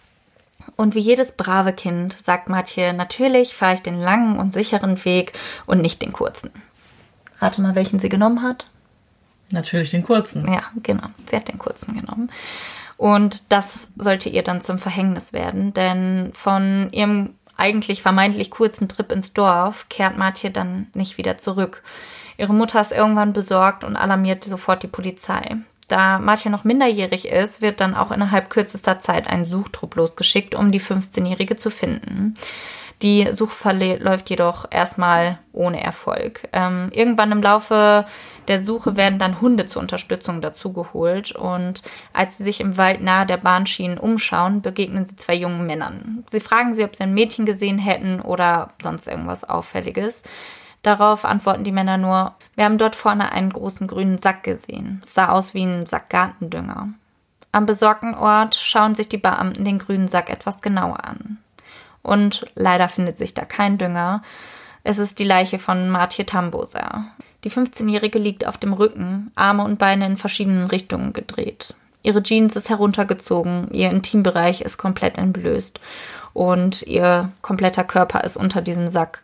Und wie jedes brave Kind sagt Martje, natürlich fahre ich den langen und sicheren Weg und nicht den kurzen. Rate mal, welchen sie genommen hat. Natürlich den kurzen. Ja, genau. Sie hat den kurzen genommen. Und das sollte ihr dann zum Verhängnis werden, denn von ihrem eigentlich vermeintlich kurzen Trip ins Dorf kehrt Martje dann nicht wieder zurück. Ihre Mutter ist irgendwann besorgt und alarmiert sofort die Polizei. Da Martje noch minderjährig ist, wird dann auch innerhalb kürzester Zeit ein Suchtrupp losgeschickt, um die 15-Jährige zu finden. Die Suche läuft jedoch erstmal ohne Erfolg. Irgendwann im Laufe der Suche werden dann Hunde zur Unterstützung dazugeholt und als sie sich im Wald nahe der Bahnschienen umschauen, begegnen sie zwei jungen Männern. Sie fragen sie, ob sie ein Mädchen gesehen hätten oder sonst irgendwas Auffälliges. Darauf antworten die Männer nur, wir haben dort vorne einen großen grünen Sack gesehen. Es sah aus wie ein Sack Gartendünger. Am besorgten Ort schauen sich die Beamten den grünen Sack etwas genauer an. Und leider findet sich da kein Dünger. Es ist die Leiche von Martje Tambosa. Die 15-Jährige liegt auf dem Rücken, Arme und Beine in verschiedenen Richtungen gedreht. Ihre Jeans ist heruntergezogen, ihr Intimbereich ist komplett entblößt und ihr kompletter Körper ist unter diesem Sack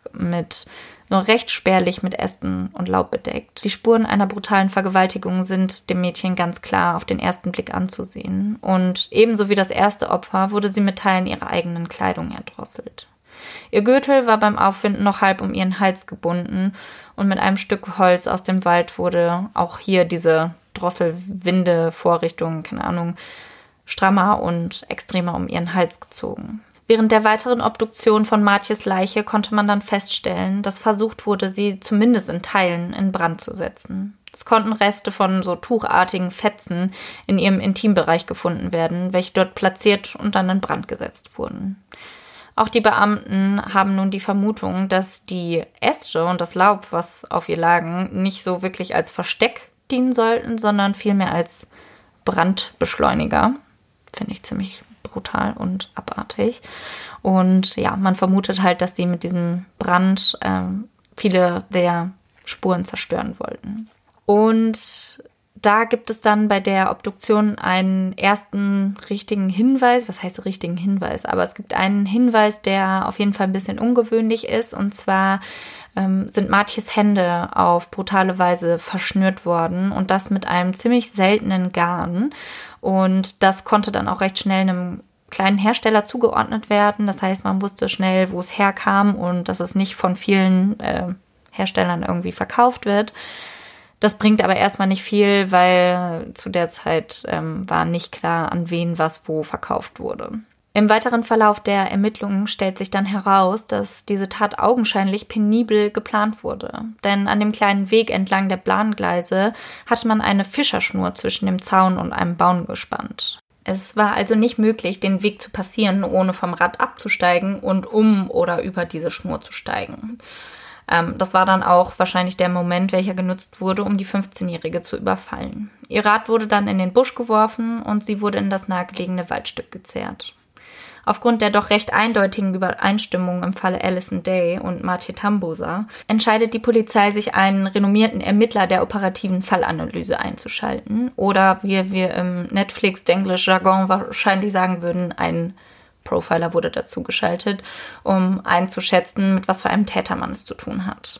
nur recht spärlich mit Ästen und Laub bedeckt. Die Spuren einer brutalen Vergewaltigung sind dem Mädchen ganz klar auf den ersten Blick anzusehen. Und ebenso wie das erste Opfer wurde sie mit Teilen ihrer eigenen Kleidung erdrosselt. Ihr Gürtel war beim Auffinden noch halb um ihren Hals gebunden und mit einem Stück Holz aus dem Wald wurde auch hier diese Drosselwinde-Vorrichtung, keine Ahnung, strammer und extremer um ihren Hals gezogen. Während der weiteren Obduktion von Martjes Leiche konnte man dann feststellen, dass versucht wurde, sie zumindest in Teilen in Brand zu setzen. Es konnten Reste von so tuchartigen Fetzen in ihrem Intimbereich gefunden werden, welche dort platziert und dann in Brand gesetzt wurden. Auch die Beamten haben nun die Vermutung, dass die Äste und das Laub, was auf ihr lagen, nicht so wirklich als Versteck dienen sollten, sondern vielmehr als Brandbeschleuniger. Finde ich ziemlich brutal und abartig. Und ja, man vermutet halt, dass sie mit diesem Brand viele der Spuren zerstören wollten. Und da gibt es dann bei der Obduktion einen ersten richtigen Hinweis. Was heißt richtigen Hinweis? Aber es gibt einen Hinweis, der auf jeden Fall ein bisschen ungewöhnlich ist. Und zwar sind Martjes Hände auf brutale Weise verschnürt worden und das mit einem ziemlich seltenen Garn. Und das konnte dann auch recht schnell einem kleinen Hersteller zugeordnet werden. Das heißt, man wusste schnell, wo es herkam und dass es nicht von vielen Herstellern irgendwie verkauft wird. Das bringt aber erstmal nicht viel, weil zu der Zeit war nicht klar, an wen was wo verkauft wurde. Im weiteren Verlauf der Ermittlungen stellt sich dann heraus, dass diese Tat augenscheinlich penibel geplant wurde. Denn an dem kleinen Weg entlang der Bahngleise hatte man eine Fischerschnur zwischen dem Zaun und einem Baum gespannt. Es war also nicht möglich, den Weg zu passieren, ohne vom Rad abzusteigen und um oder über diese Schnur zu steigen. Das war dann auch wahrscheinlich der Moment, welcher genutzt wurde, um die 15-Jährige zu überfallen. Ihr Rad wurde dann in den Busch geworfen und sie wurde in das nahegelegene Waldstück gezerrt. Aufgrund der doch recht eindeutigen Übereinstimmung im Falle Alison Day und Martje Tambosa entscheidet die Polizei, sich einen renommierten Ermittler der operativen Fallanalyse einzuschalten. Oder wie wir im Netflix-Denglisch-Jargon wahrscheinlich sagen würden, ein Profiler wurde dazu geschaltet, um einzuschätzen, mit was für einem Täter man es zu tun hat.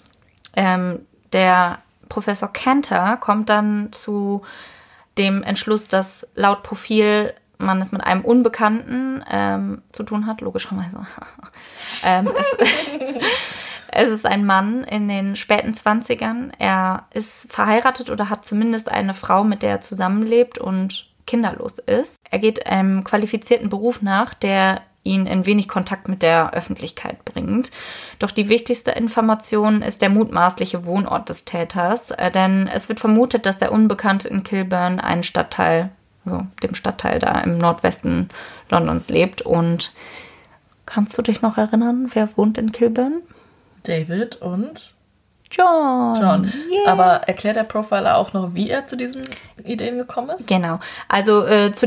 Der Professor Cantor kommt dann zu dem Entschluss, dass laut Profil man es mit einem Unbekannten zu tun hat, logischerweise. Es ist ein Mann in den späten 20ern. Er ist verheiratet oder hat zumindest eine Frau, mit der er zusammenlebt und kinderlos ist. Er geht einem qualifizierten Beruf nach, der ihn in wenig Kontakt mit der Öffentlichkeit bringt. Doch die wichtigste Information ist der mutmaßliche Wohnort des Täters, denn es wird vermutet, dass der Unbekannte in Kilburn einen Stadtteil, also dem Stadtteil da im Nordwesten Londons lebt. Und kannst du dich noch erinnern, wer wohnt in Kilburn? David und John. Yeah. Aber erklärt der Profiler auch noch, wie er zu diesen Ideen gekommen ist? Genau. Also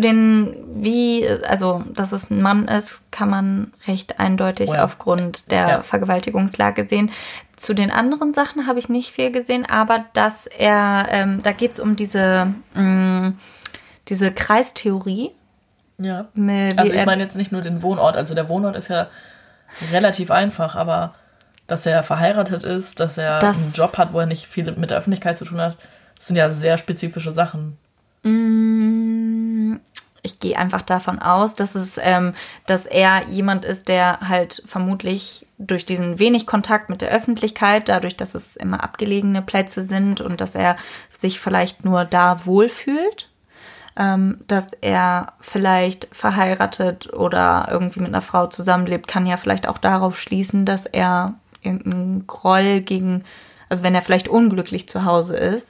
dass es ein Mann ist, kann man recht eindeutig aufgrund der Vergewaltigungslage sehen. Zu den anderen Sachen habe ich nicht viel gesehen, aber dass er, da geht es um diese Kreistheorie. Ja. Also ich meine jetzt nicht nur den Wohnort. Also der Wohnort ist ja relativ einfach, aber dass er verheiratet ist, dass er einen Job hat, wo er nicht viel mit der Öffentlichkeit zu tun hat, das sind ja sehr spezifische Sachen. Ich gehe einfach davon aus, dass er jemand ist, der halt vermutlich durch diesen wenig Kontakt mit der Öffentlichkeit, dadurch, dass es immer abgelegene Plätze sind und dass er sich vielleicht nur da wohlfühlt, dass er vielleicht verheiratet oder irgendwie mit einer Frau zusammenlebt, kann ja vielleicht auch darauf schließen, dass er irgendeinen Groll also wenn er vielleicht unglücklich zu Hause ist,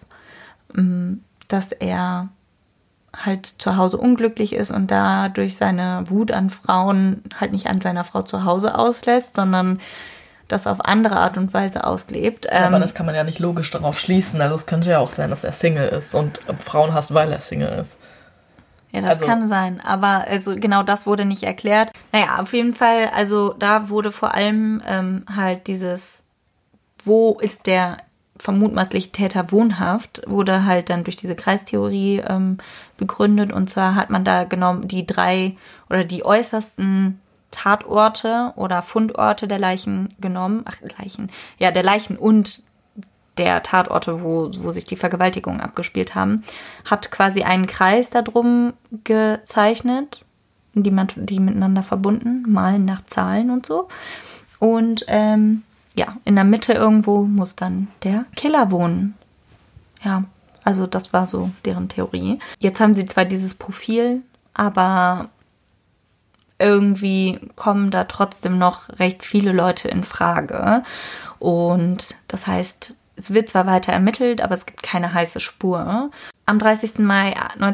dass er halt zu Hause unglücklich ist und dadurch seine Wut an Frauen halt nicht an seiner Frau zu Hause auslässt, sondern das auf andere Art und Weise auslebt. Ja, aber das kann man ja nicht logisch darauf schließen. Also es könnte ja auch sein, dass er Single ist und Frauen hasst, weil er Single ist. Ja, das kann sein, aber also genau das wurde nicht erklärt. Naja, auf jeden Fall, also da wurde vor allem halt dieses, wo ist der vermutmaßliche Täter wohnhaft, wurde halt dann durch diese Kreistheorie begründet. Und zwar hat man da genommen die 3 oder die äußersten Tatorte oder Fundorte der Leichen genommen. Der Leichen und der Tatorte, wo sich die Vergewaltigungen abgespielt haben, hat quasi einen Kreis da drum gezeichnet, die miteinander verbunden, mal nach Zahlen und so. Und in der Mitte irgendwo muss dann der Killer wohnen. Ja, also das war so deren Theorie. Jetzt haben sie zwar dieses Profil, aber irgendwie kommen da trotzdem noch recht viele Leute in Frage. Und das heißt, es wird zwar weiter ermittelt, aber es gibt keine heiße Spur. Am 30. Mai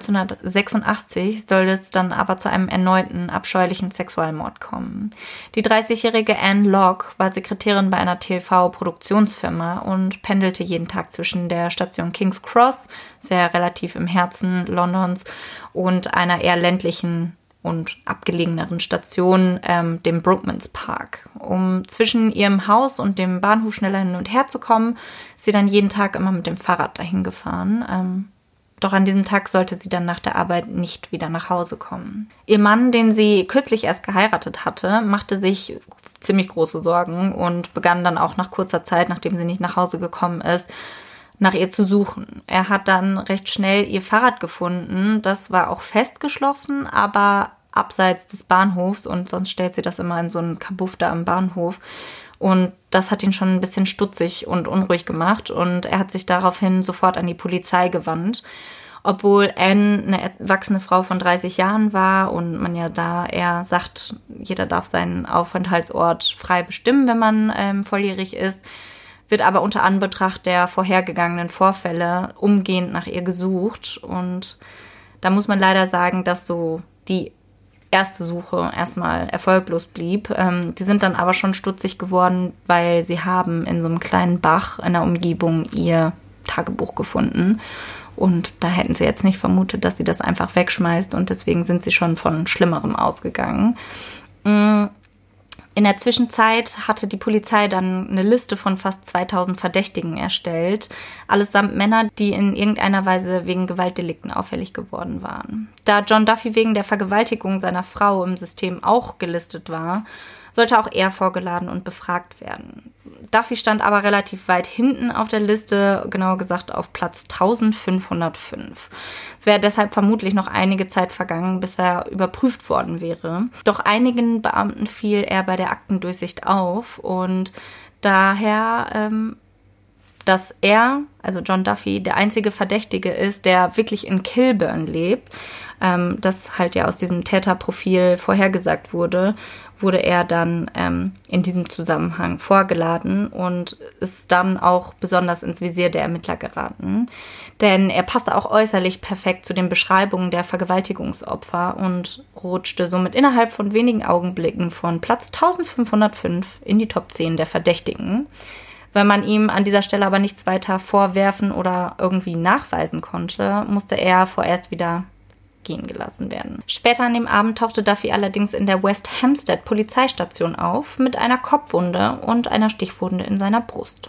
1986 soll es dann aber zu einem erneuten abscheulichen Sexualmord kommen. Die 30-jährige Anne Locke war Sekretärin bei einer TV-Produktionsfirma und pendelte jeden Tag zwischen der Station King's Cross, sehr relativ im Herzen Londons, und einer eher ländlichen und abgelegeneren Station, dem Brookmans Park. Um zwischen ihrem Haus und dem Bahnhof schneller hin und her zu kommen, ist sie dann jeden Tag immer mit dem Fahrrad dahin gefahren. Doch an diesem Tag sollte sie dann nach der Arbeit nicht wieder nach Hause kommen. Ihr Mann, den sie kürzlich erst geheiratet hatte, machte sich ziemlich große Sorgen und begann dann auch nach kurzer Zeit, nachdem sie nicht nach Hause gekommen ist, nach ihr zu suchen. Er hat dann recht schnell ihr Fahrrad gefunden. Das war auch festgeschlossen, aber abseits des Bahnhofs, und sonst stellt sie das immer in so einen Kabuff da am Bahnhof. Und das hat ihn schon ein bisschen stutzig und unruhig gemacht und er hat sich daraufhin sofort an die Polizei gewandt. Obwohl Anne eine erwachsene Frau von 30 Jahren war und man ja da eher sagt, jeder darf seinen Aufenthaltsort frei bestimmen, wenn man volljährig ist, wird aber unter Anbetracht der vorhergegangenen Vorfälle umgehend nach ihr gesucht. Und da muss man leider sagen, dass so die erste Suche erstmal erfolglos blieb. Die sind dann aber schon stutzig geworden, weil sie haben in so einem kleinen Bach in der Umgebung ihr Tagebuch gefunden. Und da hätten sie jetzt nicht vermutet, dass sie das einfach wegschmeißt. Und deswegen sind sie schon von Schlimmerem ausgegangen. In der Zwischenzeit hatte die Polizei dann eine Liste von fast 2000 Verdächtigen erstellt, allesamt Männer, die in irgendeiner Weise wegen Gewaltdelikten auffällig geworden waren. Da John Duffy wegen der Vergewaltigung seiner Frau im System auch gelistet war, sollte auch er vorgeladen und befragt werden. Duffy stand aber relativ weit hinten auf der Liste, genauer gesagt auf Platz 1505. Es wäre deshalb vermutlich noch einige Zeit vergangen, bis er überprüft worden wäre. Doch einigen Beamten fiel er bei der Aktendurchsicht auf und Daher, dass er, also John Duffy, der einzige Verdächtige ist, der wirklich in Kilburn lebt, das halt ja aus diesem Täterprofil vorhergesagt wurde er dann in diesem Zusammenhang vorgeladen und ist dann auch besonders ins Visier der Ermittler geraten. Denn er passte auch äußerlich perfekt zu den Beschreibungen der Vergewaltigungsopfer und rutschte somit innerhalb von wenigen Augenblicken von Platz 1505 in die Top 10 der Verdächtigen. Weil man ihm an dieser Stelle aber nichts weiter vorwerfen oder irgendwie nachweisen konnte, musste er vorerst wieder gehen gelassen werden. Später an dem Abend tauchte Duffy allerdings in der West Hampstead Polizeistation auf mit einer Kopfwunde und einer Stichwunde in seiner Brust.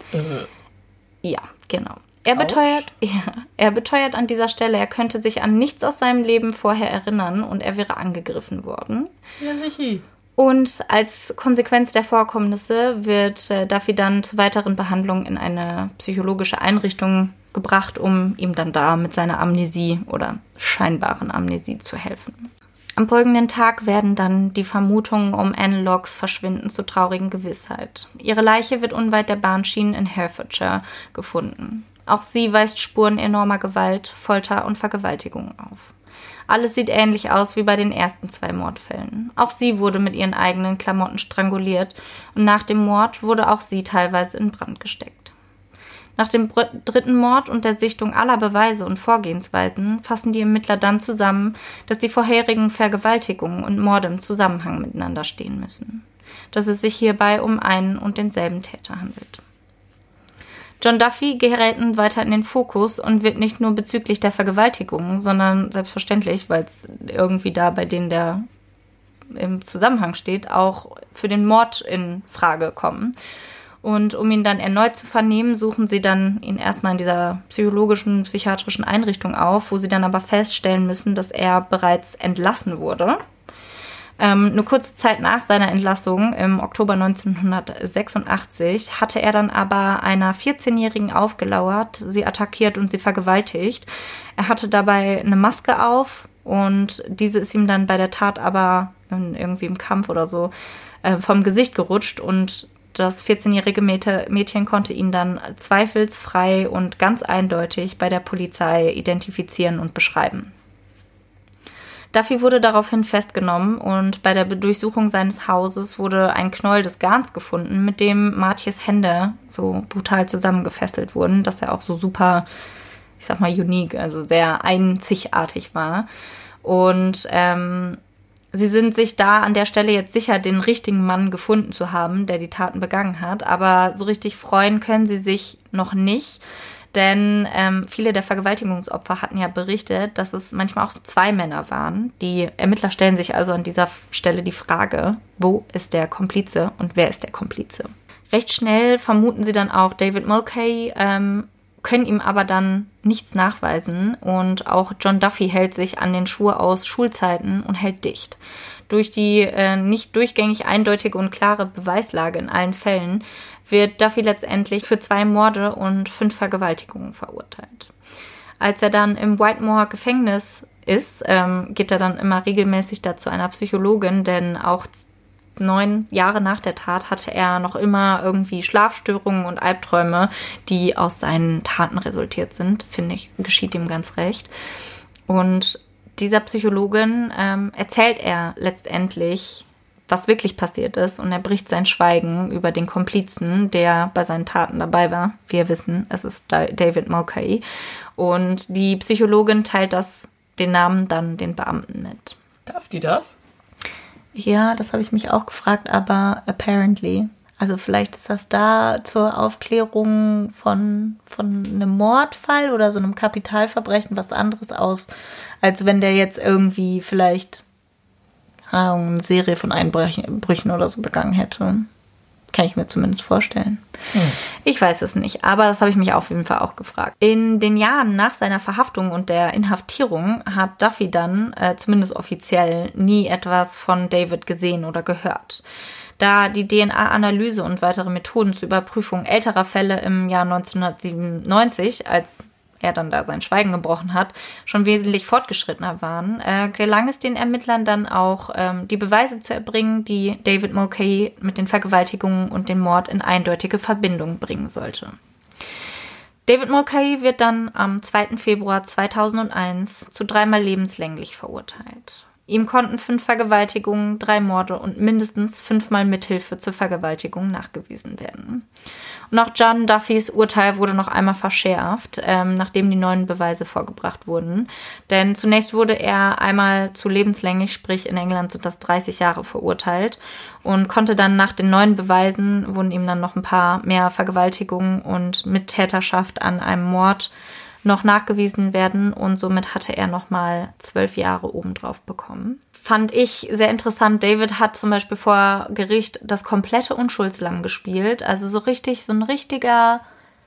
Ja, genau. Er beteuert an dieser Stelle, er könnte sich an nichts aus seinem Leben vorher erinnern und er wäre angegriffen worden. Ja, sicher. Und als Konsequenz der Vorkommnisse wird Duffy dann zur weiteren Behandlung in eine psychologische Einrichtung gebracht, um ihm dann da mit seiner Amnesie oder scheinbaren Amnesie zu helfen. Am folgenden Tag werden dann die Vermutungen um Anne Locks Verschwinden zur traurigen Gewissheit. Ihre Leiche wird unweit der Bahnschienen in Herefordshire gefunden. Auch sie weist Spuren enormer Gewalt, Folter und Vergewaltigung auf. Alles sieht ähnlich aus wie bei den ersten 2 Mordfällen. Auch sie wurde mit ihren eigenen Klamotten stranguliert und nach dem Mord wurde auch sie teilweise in Brand gesteckt. Nach dem 3. Mord und der Sichtung aller Beweise und Vorgehensweisen fassen die Ermittler dann zusammen, dass die vorherigen Vergewaltigungen und Morde im Zusammenhang miteinander stehen müssen. Dass es sich hierbei um einen und denselben Täter handelt. John Duffy gerät nun weiter in den Fokus und wird nicht nur bezüglich der Vergewaltigung, sondern selbstverständlich, weil es irgendwie da bei denen der im Zusammenhang steht, auch für den Mord in Frage kommen. Und um ihn dann erneut zu vernehmen, suchen sie dann ihn erstmal in dieser psychologischen, psychiatrischen Einrichtung auf, wo sie dann aber feststellen müssen, dass er bereits entlassen wurde. Eine kurze Zeit nach seiner Entlassung, im Oktober 1986, hatte er dann aber einer 14-Jährigen aufgelauert, sie attackiert und sie vergewaltigt. Er hatte dabei eine Maske auf und diese ist ihm dann bei der Tat aber irgendwie im Kampf oder so vom Gesicht gerutscht und das 14-jährige Mädchen konnte ihn dann zweifelsfrei und ganz eindeutig bei der Polizei identifizieren und beschreiben. Duffy wurde daraufhin festgenommen und bei der Durchsuchung seines Hauses wurde ein Knäuel des Garns gefunden, mit dem Martjes Hände so brutal zusammengefesselt wurden, dass er auch so super, ich sag mal, unique, also sehr einzigartig war. Und sie sind sich da an der Stelle jetzt sicher, den richtigen Mann gefunden zu haben, der die Taten begangen hat, aber so richtig freuen können sie sich noch nicht. Denn viele der Vergewaltigungsopfer hatten ja berichtet, dass es manchmal auch 2 Männer waren. Die Ermittler stellen sich also an dieser Stelle die Frage, wo ist der Komplize und wer ist der Komplize? Recht schnell vermuten sie dann auch David Mulcahy, können ihm aber dann nichts nachweisen. Und auch John Duffy hält sich an den Schwur aus Schulzeiten und hält dicht. Durch die nicht durchgängig eindeutige und klare Beweislage in allen Fällen wird Duffy letztendlich für 2 Morde und 5 Vergewaltigungen verurteilt. Als er dann im Whitemoor Gefängnis ist, geht er dann immer regelmäßig zu einer Psychologin, denn auch 9 Jahre nach der Tat hatte er noch immer irgendwie Schlafstörungen und Albträume, die aus seinen Taten resultiert sind. Finde ich, geschieht ihm ganz recht. Und dieser Psychologin erzählt er letztendlich, was wirklich passiert ist, und er bricht sein Schweigen über den Komplizen, der bei seinen Taten dabei war. Wir wissen, es ist David Mulcahy. Und die Psychologin teilt den Namen dann den Beamten mit. Darf die das? Ja, das habe ich mich auch gefragt, aber apparently. Also vielleicht ist das da zur Aufklärung von einem Mordfall oder so einem Kapitalverbrechen was anderes aus, als wenn der jetzt irgendwie vielleicht eine Serie von Einbrüchen oder so begangen hätte. Kann ich mir zumindest vorstellen. Ich weiß es nicht, aber das habe ich mich auf jeden Fall auch gefragt. In den Jahren nach seiner Verhaftung und der Inhaftierung hat Duffy dann, zumindest offiziell, nie etwas von David gesehen oder gehört. Da die DNA-Analyse und weitere Methoden zur Überprüfung älterer Fälle im Jahr 1997, als er dann da sein Schweigen gebrochen hat, schon wesentlich fortgeschrittener waren, gelang es den Ermittlern dann auch, die Beweise zu erbringen, die David Mulcahy mit den Vergewaltigungen und dem Mord in eindeutige Verbindung bringen sollte. David Mulcahy wird dann am 2. Februar 2001 zu 3-mal lebenslänglich verurteilt. Ihm konnten 5 Vergewaltigungen, 3 Morde und mindestens 5-mal Mithilfe zur Vergewaltigung nachgewiesen werden. Und auch John Duffys Urteil wurde noch einmal verschärft, nachdem die neuen Beweise vorgebracht wurden. Denn zunächst wurde er einmal zu lebenslänglich, sprich in England sind das 30 Jahre verurteilt und konnte dann nach den neuen Beweisen, wurden ihm dann noch ein paar mehr Vergewaltigungen und Mittäterschaft an einem Mord noch nachgewiesen werden und somit hatte er nochmal 12 Jahre obendrauf bekommen. Fand ich sehr interessant. David hat zum Beispiel vor Gericht das komplette Unschuldslamm gespielt. Also so ein richtiger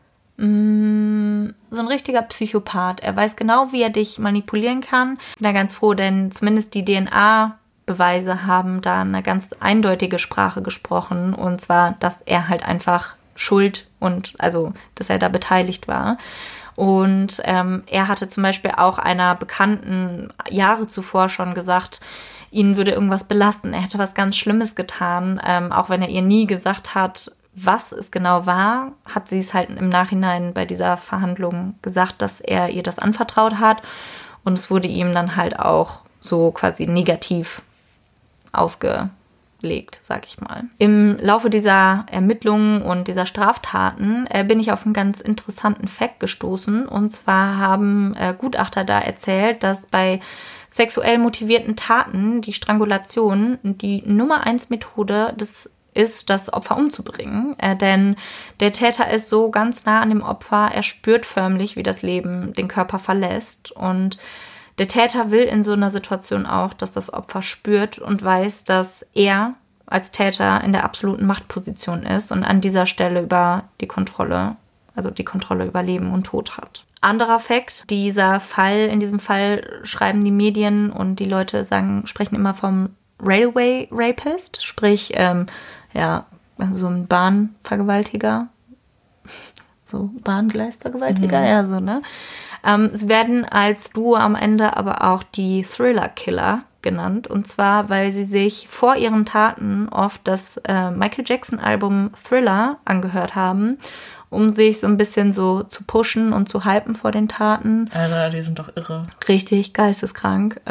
Psychopath. Er weiß genau, wie er dich manipulieren kann. Bin da ganz froh, denn zumindest die DNA-Beweise haben da eine ganz eindeutige Sprache gesprochen. Und zwar, dass er halt einfach schuld und also, dass er da beteiligt war. Und er hatte zum Beispiel auch einer Bekannten Jahre zuvor schon gesagt, ihn würde irgendwas belasten. Er hätte was ganz Schlimmes getan. Auch wenn er ihr nie gesagt hat, was es genau war, hat sie es halt im Nachhinein bei dieser Verhandlung gesagt, dass er ihr das anvertraut hat. Und es wurde ihm dann halt auch so quasi negativ ausgelegt, sag ich mal. Im Laufe dieser Ermittlungen und dieser Straftaten bin ich auf einen ganz interessanten Fact gestoßen. Und zwar haben Gutachter da erzählt, dass bei sexuell motivierten Taten die Strangulation die Nummer 1 Methode ist, das Opfer umzubringen. Denn der Täter ist so ganz nah an dem Opfer, er spürt förmlich, wie das Leben den Körper verlässt. Und der Täter will in so einer Situation auch, dass das Opfer spürt und weiß, dass er als Täter in der absoluten Machtposition ist und an dieser Stelle über die Kontrolle über Leben und Tod hat. Anderer Fakt, in diesem Fall schreiben die Medien und die Leute sprechen immer vom Railway Rapist, sprich, so ein Bahnvergewaltiger, so Bahngleisvergewaltiger, ne? Es werden als Duo am Ende aber auch die Thriller-Killer genannt. Und zwar, weil sie sich vor ihren Taten oft das Michael Jackson-Album Thriller angehört haben, um sich so ein bisschen so zu pushen und zu hypen vor den Taten. Alter, die sind doch irre. Richtig, geisteskrank.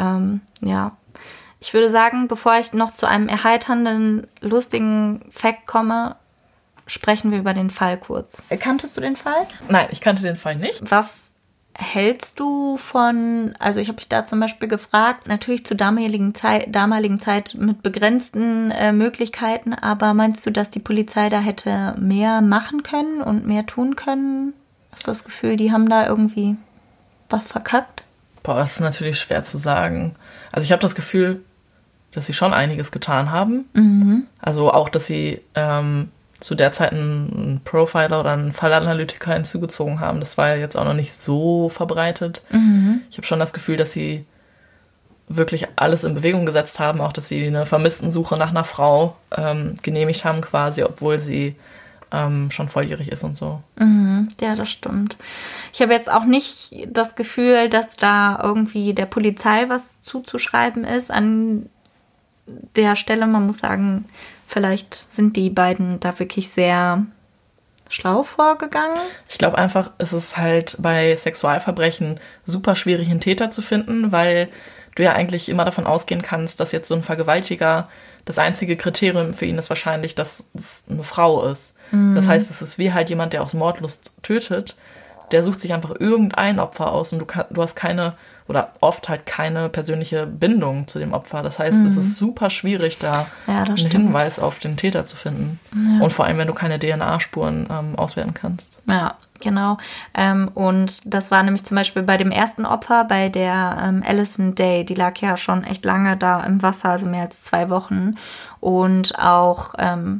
Ich würde sagen, bevor ich noch zu einem erheiternden, lustigen Fact komme, sprechen wir über den Fall kurz. Kanntest du den Fall? Nein, ich kannte den Fall nicht. Was hältst du von, also ich habe mich da zum Beispiel gefragt, natürlich zur damaligen Zeit mit begrenzten Möglichkeiten, aber meinst du, dass die Polizei da hätte mehr machen können und mehr tun können? Hast du das Gefühl, die haben da irgendwie was verkackt? Boah, das ist natürlich schwer zu sagen. Also ich habe das Gefühl, dass sie schon einiges getan haben. Mhm. Also auch, dass sie zu der Zeit einen Profiler oder einen Fallanalytiker hinzugezogen haben. Das war ja jetzt auch noch nicht so verbreitet. Mhm. Ich habe schon das Gefühl, dass sie wirklich alles in Bewegung gesetzt haben, auch dass sie eine Vermisstensuche nach einer Frau genehmigt haben quasi, obwohl sie schon volljährig ist und so. Mhm. Ja, das stimmt. Ich habe jetzt auch nicht das Gefühl, dass da irgendwie der Polizei was zuzuschreiben ist an der Stelle. Man muss sagen, vielleicht sind die beiden da wirklich sehr schlau vorgegangen. Ich glaube einfach, es ist halt bei Sexualverbrechen super schwierig, einen Täter zu finden, weil du ja eigentlich immer davon ausgehen kannst, dass jetzt so ein Vergewaltiger, das einzige Kriterium für ihn ist wahrscheinlich, dass es eine Frau ist. Mhm. Das heißt, es ist wie halt jemand, der aus Mordlust tötet, der sucht sich einfach irgendein Opfer aus und du hast keine oder oft halt keine persönliche Bindung zu dem Opfer. Das heißt, es ist super schwierig, da einen Hinweis auf den Täter zu finden. Ja. Und vor allem, wenn du keine DNA-Spuren auswerten kannst. Ja, genau. Und das war nämlich zum Beispiel bei dem ersten Opfer, bei der Alison Day. Die lag ja schon echt lange da im Wasser, also mehr als 2 Wochen. Und auch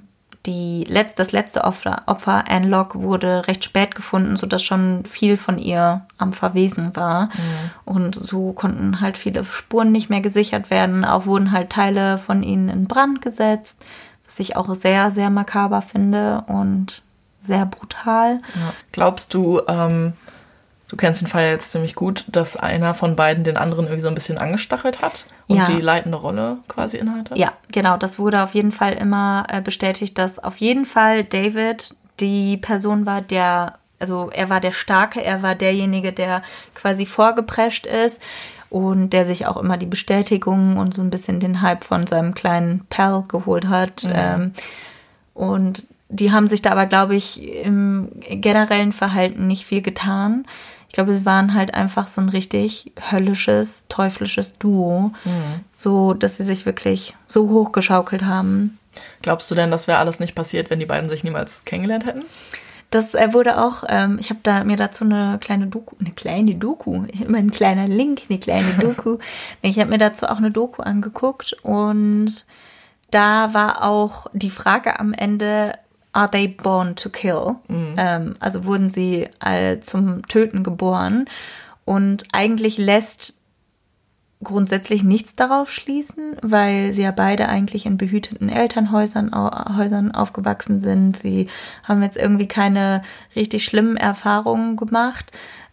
das letzte Opfer, Anne Locke, wurde recht spät gefunden, sodass schon viel von ihr am Verwesen war. Mhm. Und so konnten halt viele Spuren nicht mehr gesichert werden. Auch wurden halt Teile von ihnen in Brand gesetzt, was ich auch sehr, sehr makaber finde und sehr brutal. Ja. Glaubst du, Du kennst den Fall jetzt ziemlich gut, dass einer von beiden den anderen irgendwie so ein bisschen angestachelt hat und die leitende Rolle quasi innehatte. Ja, genau. Das wurde auf jeden Fall immer bestätigt, dass auf jeden Fall David die Person war, er war der Starke, er war derjenige, der quasi vorgeprescht ist und der sich auch immer die Bestätigung und so ein bisschen den Hype von seinem kleinen Pal geholt hat. Und die haben sich da aber, glaube ich, im generellen Verhalten nicht viel getan. Ich glaube, sie waren halt einfach so ein richtig höllisches, teuflisches Duo, so dass sie sich wirklich so hochgeschaukelt haben. Glaubst du denn, das wäre alles nicht passiert, wenn die beiden sich niemals kennengelernt hätten? Das wurde auch, ich habe mir dazu eine kleine Doku, immer ein kleiner Link, eine kleine Doku. Ich habe mir dazu auch eine Doku angeguckt und da war auch die Frage am Ende, are they born to kill? Also wurden sie zum Töten geboren? Und eigentlich lässt grundsätzlich nichts darauf schließen, weil sie ja beide eigentlich in behüteten Elternhäusern aufgewachsen sind. Sie haben jetzt irgendwie keine richtig schlimmen Erfahrungen gemacht.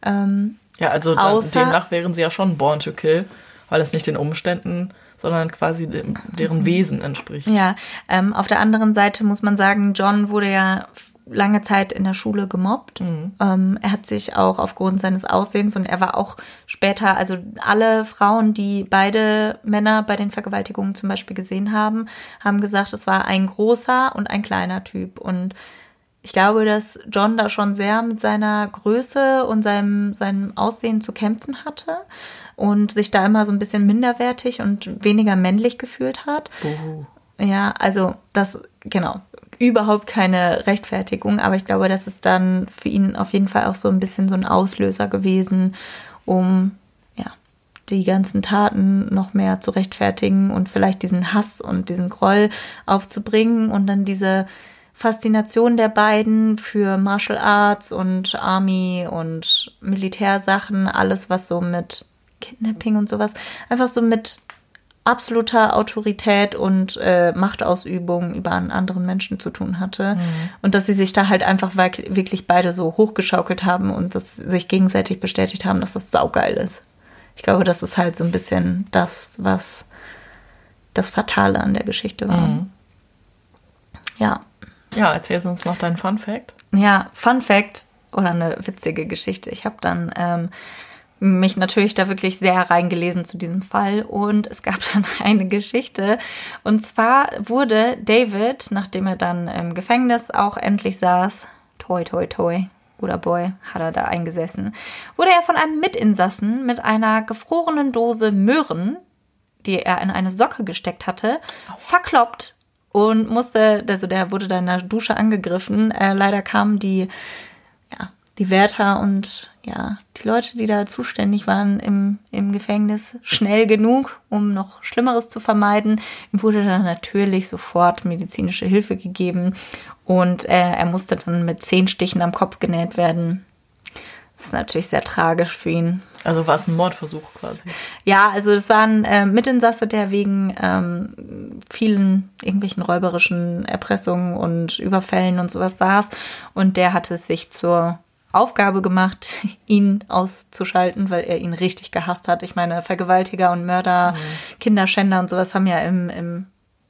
Ja, also demnach wären sie ja schon born to kill, weil es nicht den Umständen, sondern quasi deren Wesen entspricht. Ja, auf der anderen Seite muss man sagen, John wurde ja lange Zeit in der Schule gemobbt. Er hat sich auch aufgrund seines Aussehens und er war auch später, also alle Frauen, die beide Männer bei den Vergewaltigungen zum Beispiel gesehen haben, haben gesagt, es war ein großer und ein kleiner Typ. Und ich glaube, dass John da schon sehr mit seiner Größe und seinem Aussehen zu kämpfen hatte und sich da immer so ein bisschen minderwertig und weniger männlich gefühlt hat. Ja, also das, genau, überhaupt keine Rechtfertigung, aber ich glaube, das ist dann für ihn auf jeden Fall auch so ein bisschen so ein Auslöser gewesen, um die ganzen Taten noch mehr zu rechtfertigen und vielleicht diesen Hass und diesen Groll aufzubringen und dann diese Faszination der beiden für Martial Arts und Army und Militärsachen, alles was so mit Kidnapping und sowas, einfach so mit absoluter Autorität und Machtausübung über einen anderen Menschen zu tun hatte. Und dass sie sich da halt einfach wirklich beide so hochgeschaukelt haben und das sich gegenseitig bestätigt haben, dass das saugeil ist. Ich glaube, das ist halt so ein bisschen das, was das Fatale an der Geschichte war. Ja. Ja, erzählst du uns noch deinen Fun Fact? Ja, Fun Fact oder eine witzige Geschichte. Ich habe dann mich natürlich da wirklich sehr reingelesen zu diesem Fall und es gab dann eine Geschichte und zwar wurde David, nachdem er dann im Gefängnis auch endlich saß, toi toi toi, guter Boy, hat er da eingesessen, wurde er von einem Mitinsassen mit einer gefrorenen Dose Möhren, die er in eine Socke gesteckt hatte, verkloppt und der wurde da in der Dusche angegriffen. Leider kamen die Wärter und die Leute, die da zuständig waren im Gefängnis, schnell genug, um noch Schlimmeres zu vermeiden. Ihm wurde dann natürlich sofort medizinische Hilfe gegeben und er musste dann mit 10 Stichen am Kopf genäht werden. Das ist natürlich sehr tragisch für ihn. Also war es ein Mordversuch quasi? Ja, also das war ein Mitinsasse, der wegen vielen irgendwelchen räuberischen Erpressungen und Überfällen und sowas saß. Und der hatte es sich zur Aufgabe gemacht, ihn auszuschalten, weil er ihn richtig gehasst hat. Ich meine, Vergewaltiger und Mörder, Kinderschänder und sowas haben ja im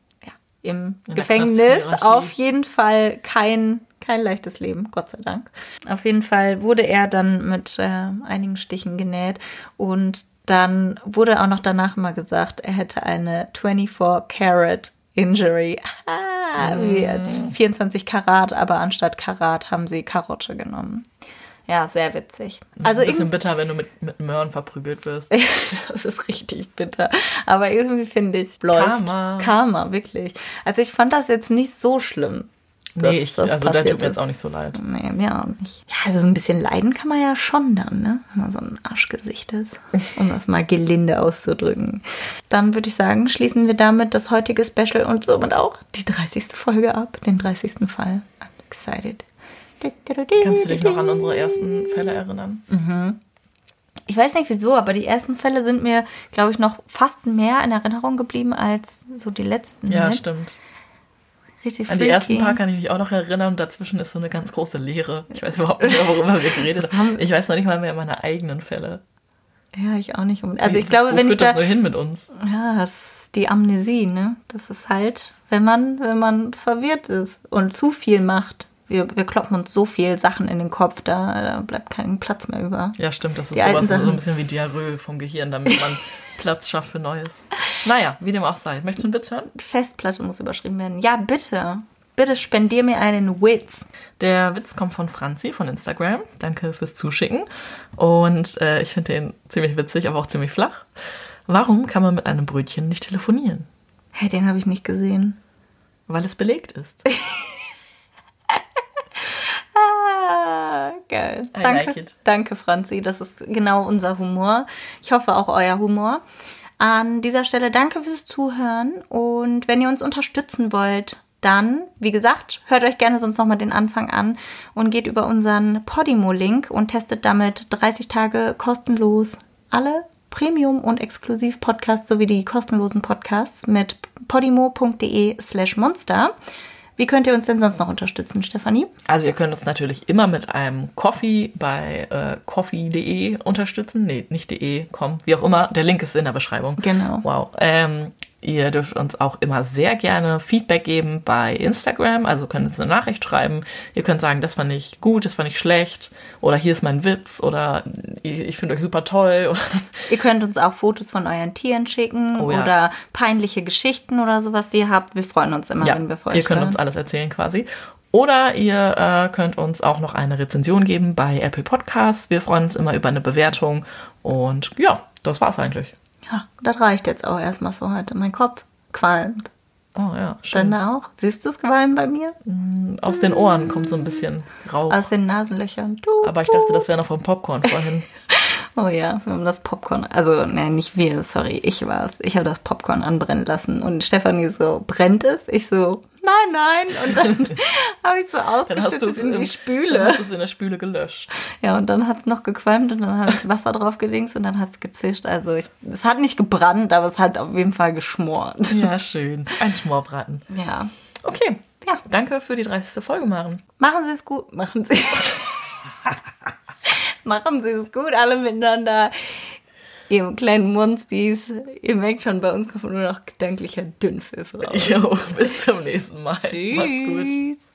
Gefängnis auf jeden Fall kein leichtes Leben, Gott sei Dank. Auf jeden Fall wurde er dann mit einigen Stichen genäht und dann wurde auch noch danach mal gesagt, er hätte eine 24-Karat Injury. Wie jetzt 24 Karat, aber anstatt Karat haben sie Karotte genommen. Ja, sehr witzig. Also ein bisschen bitter, wenn du mit Möhren verprügelt wirst. Das ist richtig bitter. Aber irgendwie finde ich, läuft. Karma, wirklich. Also ich fand das jetzt nicht so schlimm. Nee, der tut mir jetzt auch nicht so leid. Nee, mir auch nicht. Ja, also so ein bisschen leiden kann man ja schon dann, ne? Wenn man so ein Arschgesicht ist, um das mal gelinde auszudrücken. Dann würde ich sagen, schließen wir damit das heutige Special und somit auch die 30. Folge ab, den 30. Fall. I'm excited. Kannst du dich noch an unsere ersten Fälle erinnern? Ich weiß nicht wieso, aber die ersten Fälle sind mir, glaube ich, noch fast mehr in Erinnerung geblieben als so die letzten. Ja, ne? Stimmt. Richtig An die ersten paar kann ich mich auch noch erinnern und dazwischen ist so eine ganz große Leere. Ich weiß überhaupt nicht mehr, worüber wir geredet haben. Ich weiß noch nicht mal mehr meine eigenen Fälle. Ja, ich auch nicht. Also ich glaube, wenn ich da... Wo führt das nur hin mit uns? Ja, das ist die Amnesie, ne? Das ist halt, wenn man verwirrt ist und zu viel macht. Wir kloppen uns so viel Sachen in den Kopf, da bleibt kein Platz mehr über. Ja, stimmt. Das ist sowas so ein bisschen wie Diarrhoe vom Gehirn, damit man Platz schafft für Neues. Naja, wie dem auch sei. Möchtest du einen Witz hören? Festplatte muss überschrieben werden. Ja, bitte. Bitte spendier mir einen Witz. Der Witz kommt von Franzi von Instagram. Danke fürs Zuschicken. Und ich finde den ziemlich witzig, aber auch ziemlich flach. Warum kann man mit einem Brötchen nicht telefonieren? Hey, den habe ich nicht gesehen. Weil es belegt ist. Geil. Like it. Danke, Franzi. Das ist genau unser Humor. Ich hoffe auch euer Humor. An dieser Stelle danke fürs Zuhören. Und wenn ihr uns unterstützen wollt, dann, wie gesagt, hört euch gerne sonst nochmal den Anfang an und geht über unseren Podimo-Link und testet damit 30 Tage kostenlos alle Premium- und Exklusiv-Podcasts sowie die kostenlosen Podcasts mit podimo.de/monster. Wie könnt ihr uns denn sonst noch unterstützen, Stefanie? Also ihr könnt uns natürlich immer mit einem Coffee bei coffee.de unterstützen. Nee, nicht .de, wie auch immer. Der Link ist in der Beschreibung. Genau. Wow. Ihr dürft uns auch immer sehr gerne Feedback geben bei Instagram. Also könnt uns eine Nachricht schreiben. Ihr könnt sagen, das fand ich gut, das fand ich schlecht. Oder hier ist mein Witz. Oder ich finde euch super toll. Ihr könnt uns auch Fotos von euren Tieren schicken. Oh, ja. Oder peinliche Geschichten oder sowas, die ihr habt. Wir freuen uns immer, wenn wir für euch ihr könnt uns alles erzählen quasi. Oder ihr könnt uns auch noch eine Rezension geben bei Apple Podcasts. Wir freuen uns immer über eine Bewertung. Und ja, das war's eigentlich. Ja, das reicht jetzt auch erstmal für heute. Mein Kopf qualmt. Oh ja, schön. Dann auch. Siehst du es qualmen bei mir? Aus den Ohren kommt so ein bisschen Rauch. Aus den Nasenlöchern. Aber ich dachte, das wäre noch vom Popcorn vorhin. Oh ja, wir haben das Popcorn, also ne, nicht wir, sorry, ich war's. Ich habe das Popcorn anbrennen lassen und Stefanie so, brennt es? Ich so, nein. Und dann habe ich so ausgeschüttet in die Spüle. Dann hast du es in der Spüle gelöscht. Ja, und dann hat's noch gequalmt und dann habe ich Wasser drauf gedingst und dann hat's gezischt. Also es hat nicht gebrannt, aber es hat auf jeden Fall geschmort. Ja, schön. Ein Schmorbraten. Ja. Okay, ja, danke für die 30. Folge, Maren. Machen Sie es gut. Machen Sie es gut, alle miteinander. Ihr kleinen Monstis. Ihr merkt schon, bei uns kommt nur noch gedanklicher Dünnpfiff raus. Jo, bis zum nächsten Mal. Tschüss. Macht's gut.